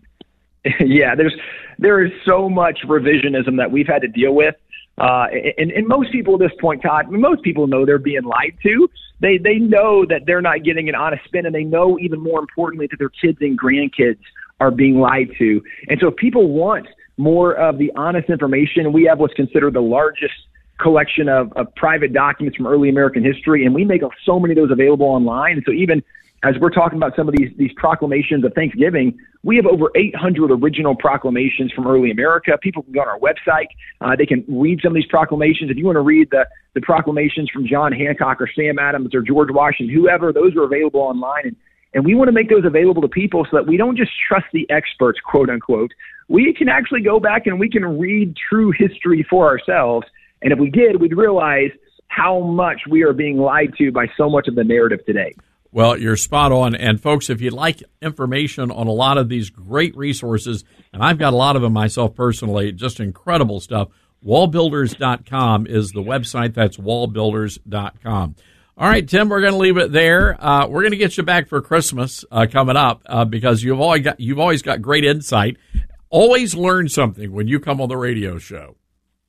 Yeah, there's there is so much revisionism that we've had to deal with. Uh, and, and most people at this point, Todd, I mean, most people know they're being lied to. They they know that they're not getting an honest spin, and they know, even more importantly, that their kids and grandkids are being lied to. And so if people want more of the honest information, we have what's considered the largest collection of, of private documents from early American history, and we make so many of those available online. And so even as we're talking about some of these these proclamations of Thanksgiving, we have over eight hundred original proclamations from early America. People can go on our website. Uh, they can read some of these proclamations. If you want to read the, the proclamations from John Hancock or Sam Adams or George Washington, whoever, those are available online. And, and we want to make those available to people so that we don't just trust the experts, quote unquote. We can actually go back and we can read true history for ourselves. And if we did, we'd realize how much we are being lied to by so much of the narrative today. Well, you're spot on. And, folks, if you'd like information on a lot of these great resources, and I've got a lot of them myself personally, just incredible stuff, wall builders dot com is the website. That's wall builders dot com. All right, Tim, we're going to leave it there. Uh, we're going to get you back for Christmas uh, coming up uh, because you've always got you've always got great insight. Always learn something when you come on the radio show.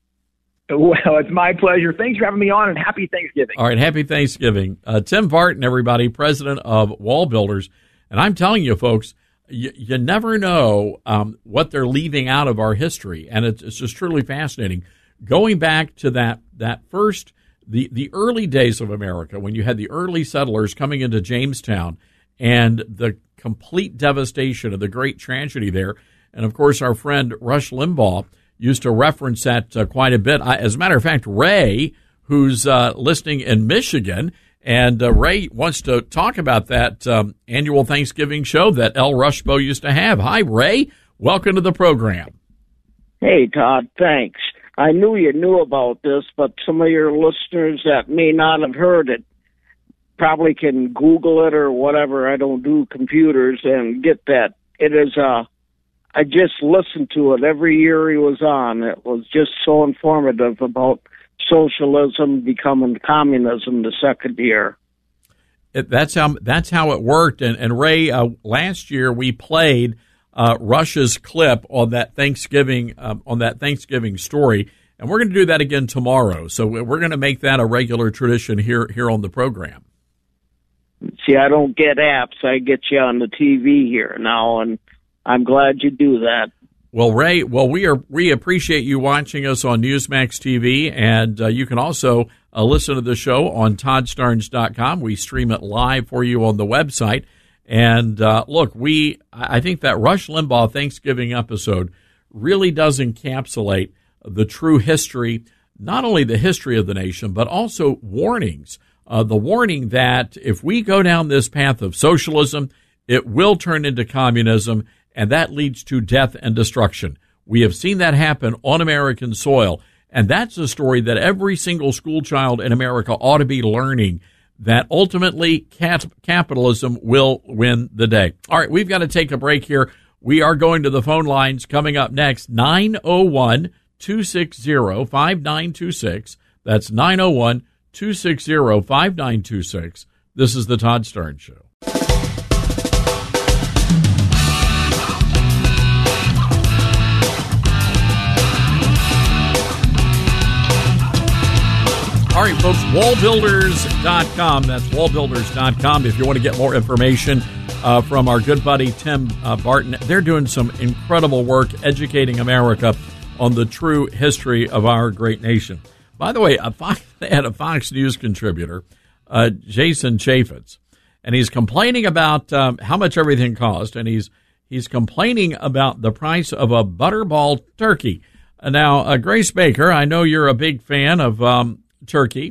Well, it's my pleasure. Thanks for having me on, and happy Thanksgiving. All right, happy Thanksgiving. Uh, Tim Barton, everybody, president of Wall Builders. And I'm telling you, folks, you, you never know um, what they're leaving out of our history, and it's, it's just truly fascinating. Going back to that that first, the, the early days of America, when you had the early settlers coming into Jamestown and the complete devastation of the great tragedy there. And, of course, our friend Rush Limbaugh used to reference that uh, quite a bit. I, as a matter of fact, Ray, who's uh, listening in Michigan, and uh, Ray wants to talk about that um, annual Thanksgiving show that El Rushbo used to have. Hi, Ray. Welcome to the program. Hey, Todd. Thanks. I knew you knew about this, but some of your listeners that may not have heard it probably can Google it or whatever. I don't do computers and get that. It is a uh, I just listened to it every year he was on. It was just so informative about socialism becoming communism the second year. It, that's how that's how it worked. And, and Ray, uh, last year we played uh, Rush's clip on that Thanksgiving um, on that Thanksgiving story, and we're going to do that again tomorrow. So we're going to make that a regular tradition here here on the program. See, I don't get apps. I get you on the T V here now, and I'm glad you do that. Well, Ray, well, we are we appreciate you watching us on Newsmax T V, and uh, you can also uh, listen to the show on Todd Starnes dot com. We stream it live for you on the website. And uh, look, we I think that Rush Limbaugh Thanksgiving episode really does encapsulate the true history, not only the history of the nation, but also warnings. Uh, the warning that if we go down this path of socialism, it will turn into communism, and that leads to death and destruction. We have seen that happen on American soil, and that's a story that every single school child in America ought to be learning, that ultimately cap- capitalism will win the day. All right, we've got to take a break here. We are going to the phone lines coming up next, nine oh one, two six zero, five nine two six. That's nine oh one, two six zero, five nine two six. This is the Todd Starnes Show. All right, folks, wall builders dot com. That's wall builders dot com if you want to get more information uh, from our good buddy Tim uh, Barton. They're doing some incredible work educating America on the true history of our great nation. By the way, a Fox, they had a Fox News contributor, uh, Jason Chaffetz, and he's complaining about um, how much everything cost, and he's he's complaining about the price of a Butterball turkey. Uh, now, uh, Grace Baker, I know you're a big fan of um, turkey.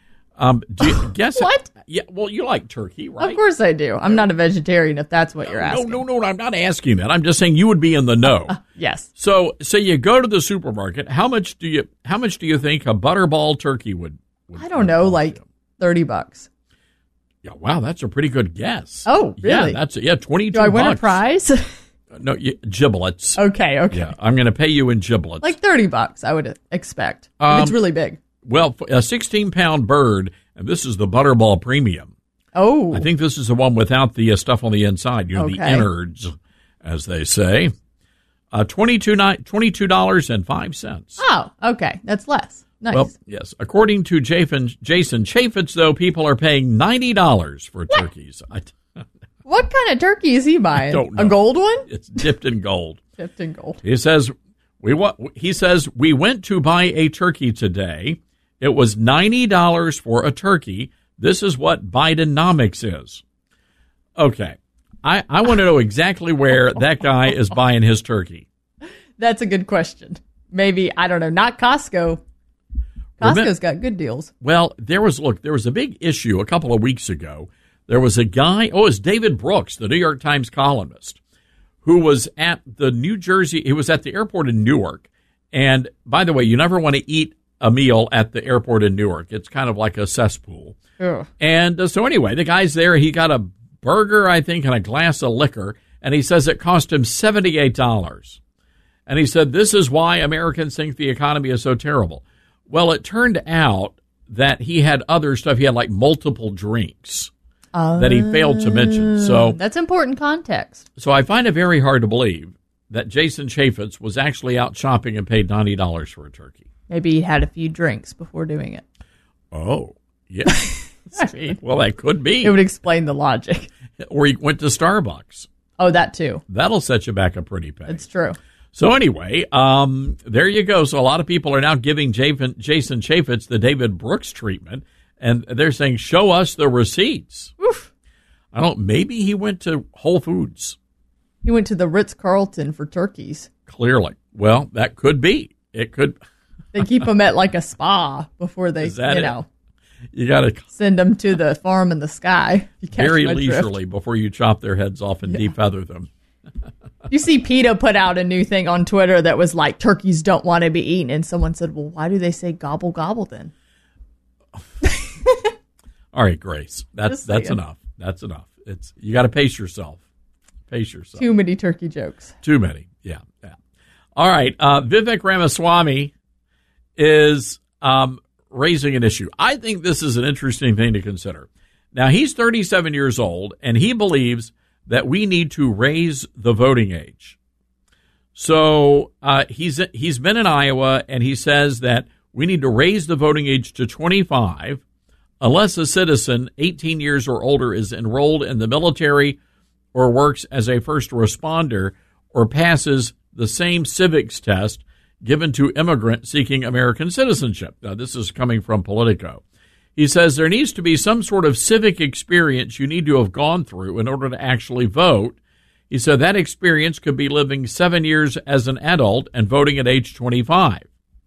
Um, do you guess what? Yeah, well, you like turkey, right? Of course I do. I'm not a vegetarian if that's what no, you're asking. No, no, no, I'm not asking that. I'm just saying you would be in the know. Uh, yes. So, so you go to the supermarket. How much do you? How much do you think a butterball turkey would? would I don't know, like you? thirty bucks. Yeah, wow, that's a pretty good guess. Oh, really? Yeah, that's yeah, twenty-two. Do I win bucks. a prize? No, you, giblets. Okay, okay. Yeah, I'm going to pay you in giblets. Like thirty bucks, I would expect. Um, it's really big. Well, a sixteen pound bird, and this is the Butterball Premium. Oh. I think this is the one without the uh, stuff on the inside, you know, okay. the innards, as they say. Uh, twenty-two dollars and five cents. Oh, okay. That's less. Nice. Well, yes. According to Jason, Jason Chaffetz, though, people are paying ninety dollars for what? turkeys. I, what kind of turkey is he buying? I don't know. A gold one? It's dipped in gold. Dipped in gold. He says, we wa- He says, we went to buy a turkey today. It was ninety dollars for a turkey. This is what Bidenomics is. Okay. I, I want to know exactly where that guy is buying his turkey. That's a good question. Maybe, I don't know, not Costco. Costco's got good deals. Well, there was, look, there was a big issue a couple of weeks ago. There was a guy, oh, it's David Brooks, the New York Times columnist, who was at the New Jersey, he was at the airport in Newark. And by the way, you never want to eat a meal at the airport in Newark. It's kind of like a cesspool. Ugh. And uh, so anyway, the guy's there. He got a burger, I think, and a glass of liquor. And he says it cost him seventy-eight dollars. And he said, this is why Americans think the economy is so terrible. Well, it turned out that he had other stuff. He had like multiple drinks uh, that he failed to mention. So that's important context. So I find it very hard to believe that Jason Chaffetz was actually out shopping and paid ninety dollars for a turkey. Maybe he had a few drinks before doing it. Oh, yeah. I mean, well, that could be. It would explain the logic. Or he went to Starbucks. Oh, that too. That'll set you back a pretty penny. It's true. So anyway, um, there you go. So a lot of people are now giving Jason Chaffetz the David Brooks treatment, and they're saying, show us the receipts. Oof. I don't maybe he went to Whole Foods. He went to the Ritz-Carlton for turkeys. Clearly. Well, that could be. It could. They keep them at like a spa before they, you it? know. You got to send them to the farm in the sky. Very leisurely before you chop their heads off and yeah. defeather them. You see PETA put out a new thing on Twitter that was like, turkeys don't want to be eaten. And someone said, well, why do they say gobble, gobble then? All right, Grace. That's that's enough. That's enough. It's you got to pace yourself. Pace yourself. Too many turkey jokes. Too many. Yeah. yeah. All right. Uh, Vivek Ramaswamy is um, raising an issue. I think this is an interesting thing to consider. Now, he's thirty-seven years old, and he believes that we need to raise the voting age. So uh, he's he's been in Iowa, and he says that we need to raise the voting age to twenty-five unless a citizen eighteen years or older is enrolled in the military or works as a first responder or passes the same civics test given to immigrants seeking American citizenship. Now, this is coming from Politico. He says there needs to be some sort of civic experience you need to have gone through in order to actually vote. He said that experience could be living seven years as an adult and voting at age twenty-five.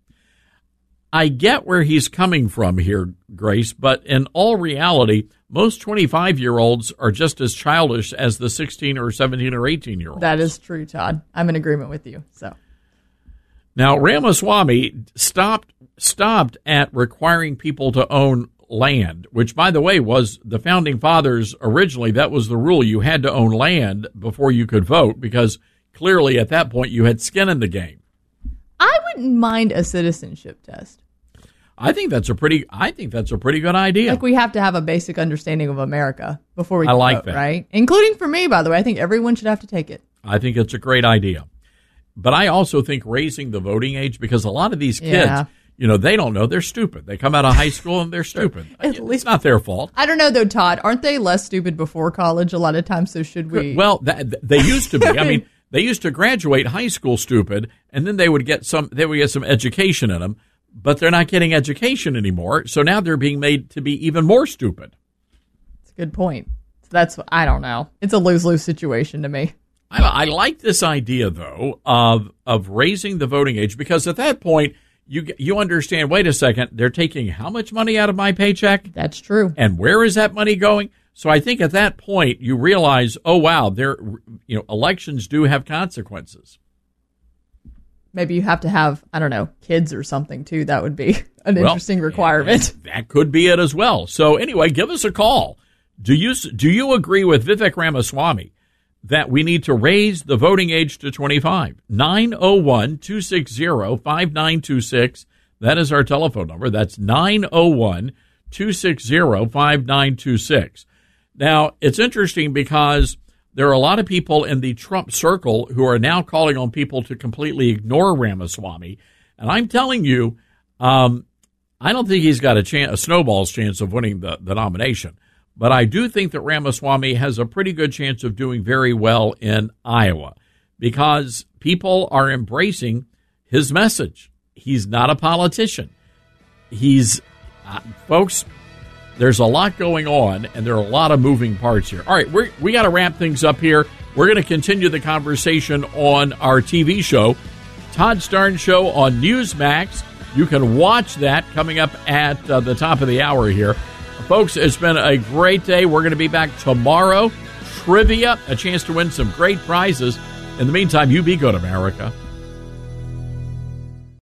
I get where he's coming from here, Grace, but in all reality, most twenty-five-year-olds are just as childish as the sixteen or seventeen or eighteen-year-olds. That is true, Todd. I'm in agreement with you. So now, Ramaswamy stopped stopped at requiring people to own land, which, by the way, was the Founding Fathers originally. That was the rule. You had to own land before you could vote because clearly at that point you had skin in the game. I wouldn't mind a citizenship test. I think that's a pretty. I think that's a pretty good idea. Like we have to have a basic understanding of America before we can I like vote, that. Right? Including for me, by the way. I think everyone should have to take it. I think it's a great idea. But I also think raising the voting age, because a lot of these kids, yeah. you know, they don't know. They're stupid. They come out of high school and they're stupid. At least, it's not their fault. I don't know, though, Todd. Aren't they less stupid before college a lot of times? So should we? Well, that, they used to be. I mean, they used to graduate high school stupid, and then they would get some. They would get some education in them, but they're not getting education anymore. So now they're being made to be even more stupid. That's a good point. That's I don't know. It's a lose-lose situation to me. I, I like this idea, though, of of raising the voting age, because at that point, you you understand, wait a second, they're taking how much money out of my paycheck? That's true. And where is that money going? So I think at that point you realize, oh, wow, there, you know, elections do have consequences. Maybe you have to have, I don't know, kids or something, too. That would be an well, interesting requirement. That could be it as well. So anyway, give us a call. Do you do you agree with Vivek Ramaswamy that we need to raise the voting age to twenty-five? nine oh one, two six zero, five nine two six. That is our telephone number. That's nine oh one, two six zero, five nine two six. Now, it's interesting because there are a lot of people in the Trump circle who are now calling on people to completely ignore Ramaswamy. And I'm telling you, um, I don't think he's got a, chance, a snowball's chance of winning the, the nomination. But I do think that Ramaswamy has a pretty good chance of doing very well in Iowa because people are embracing his message. He's not a politician. He's, uh, folks, there's a lot going on, and there are a lot of moving parts here. All right, we're, we got to wrap things up here. We're going to continue the conversation on our T V show, Todd Starnes Show on Newsmax. You can watch that coming up at uh, the top of the hour here. Folks, it's been a great day. We're going to be back tomorrow. Trivia, a chance to win some great prizes. In the meantime, you be good, America.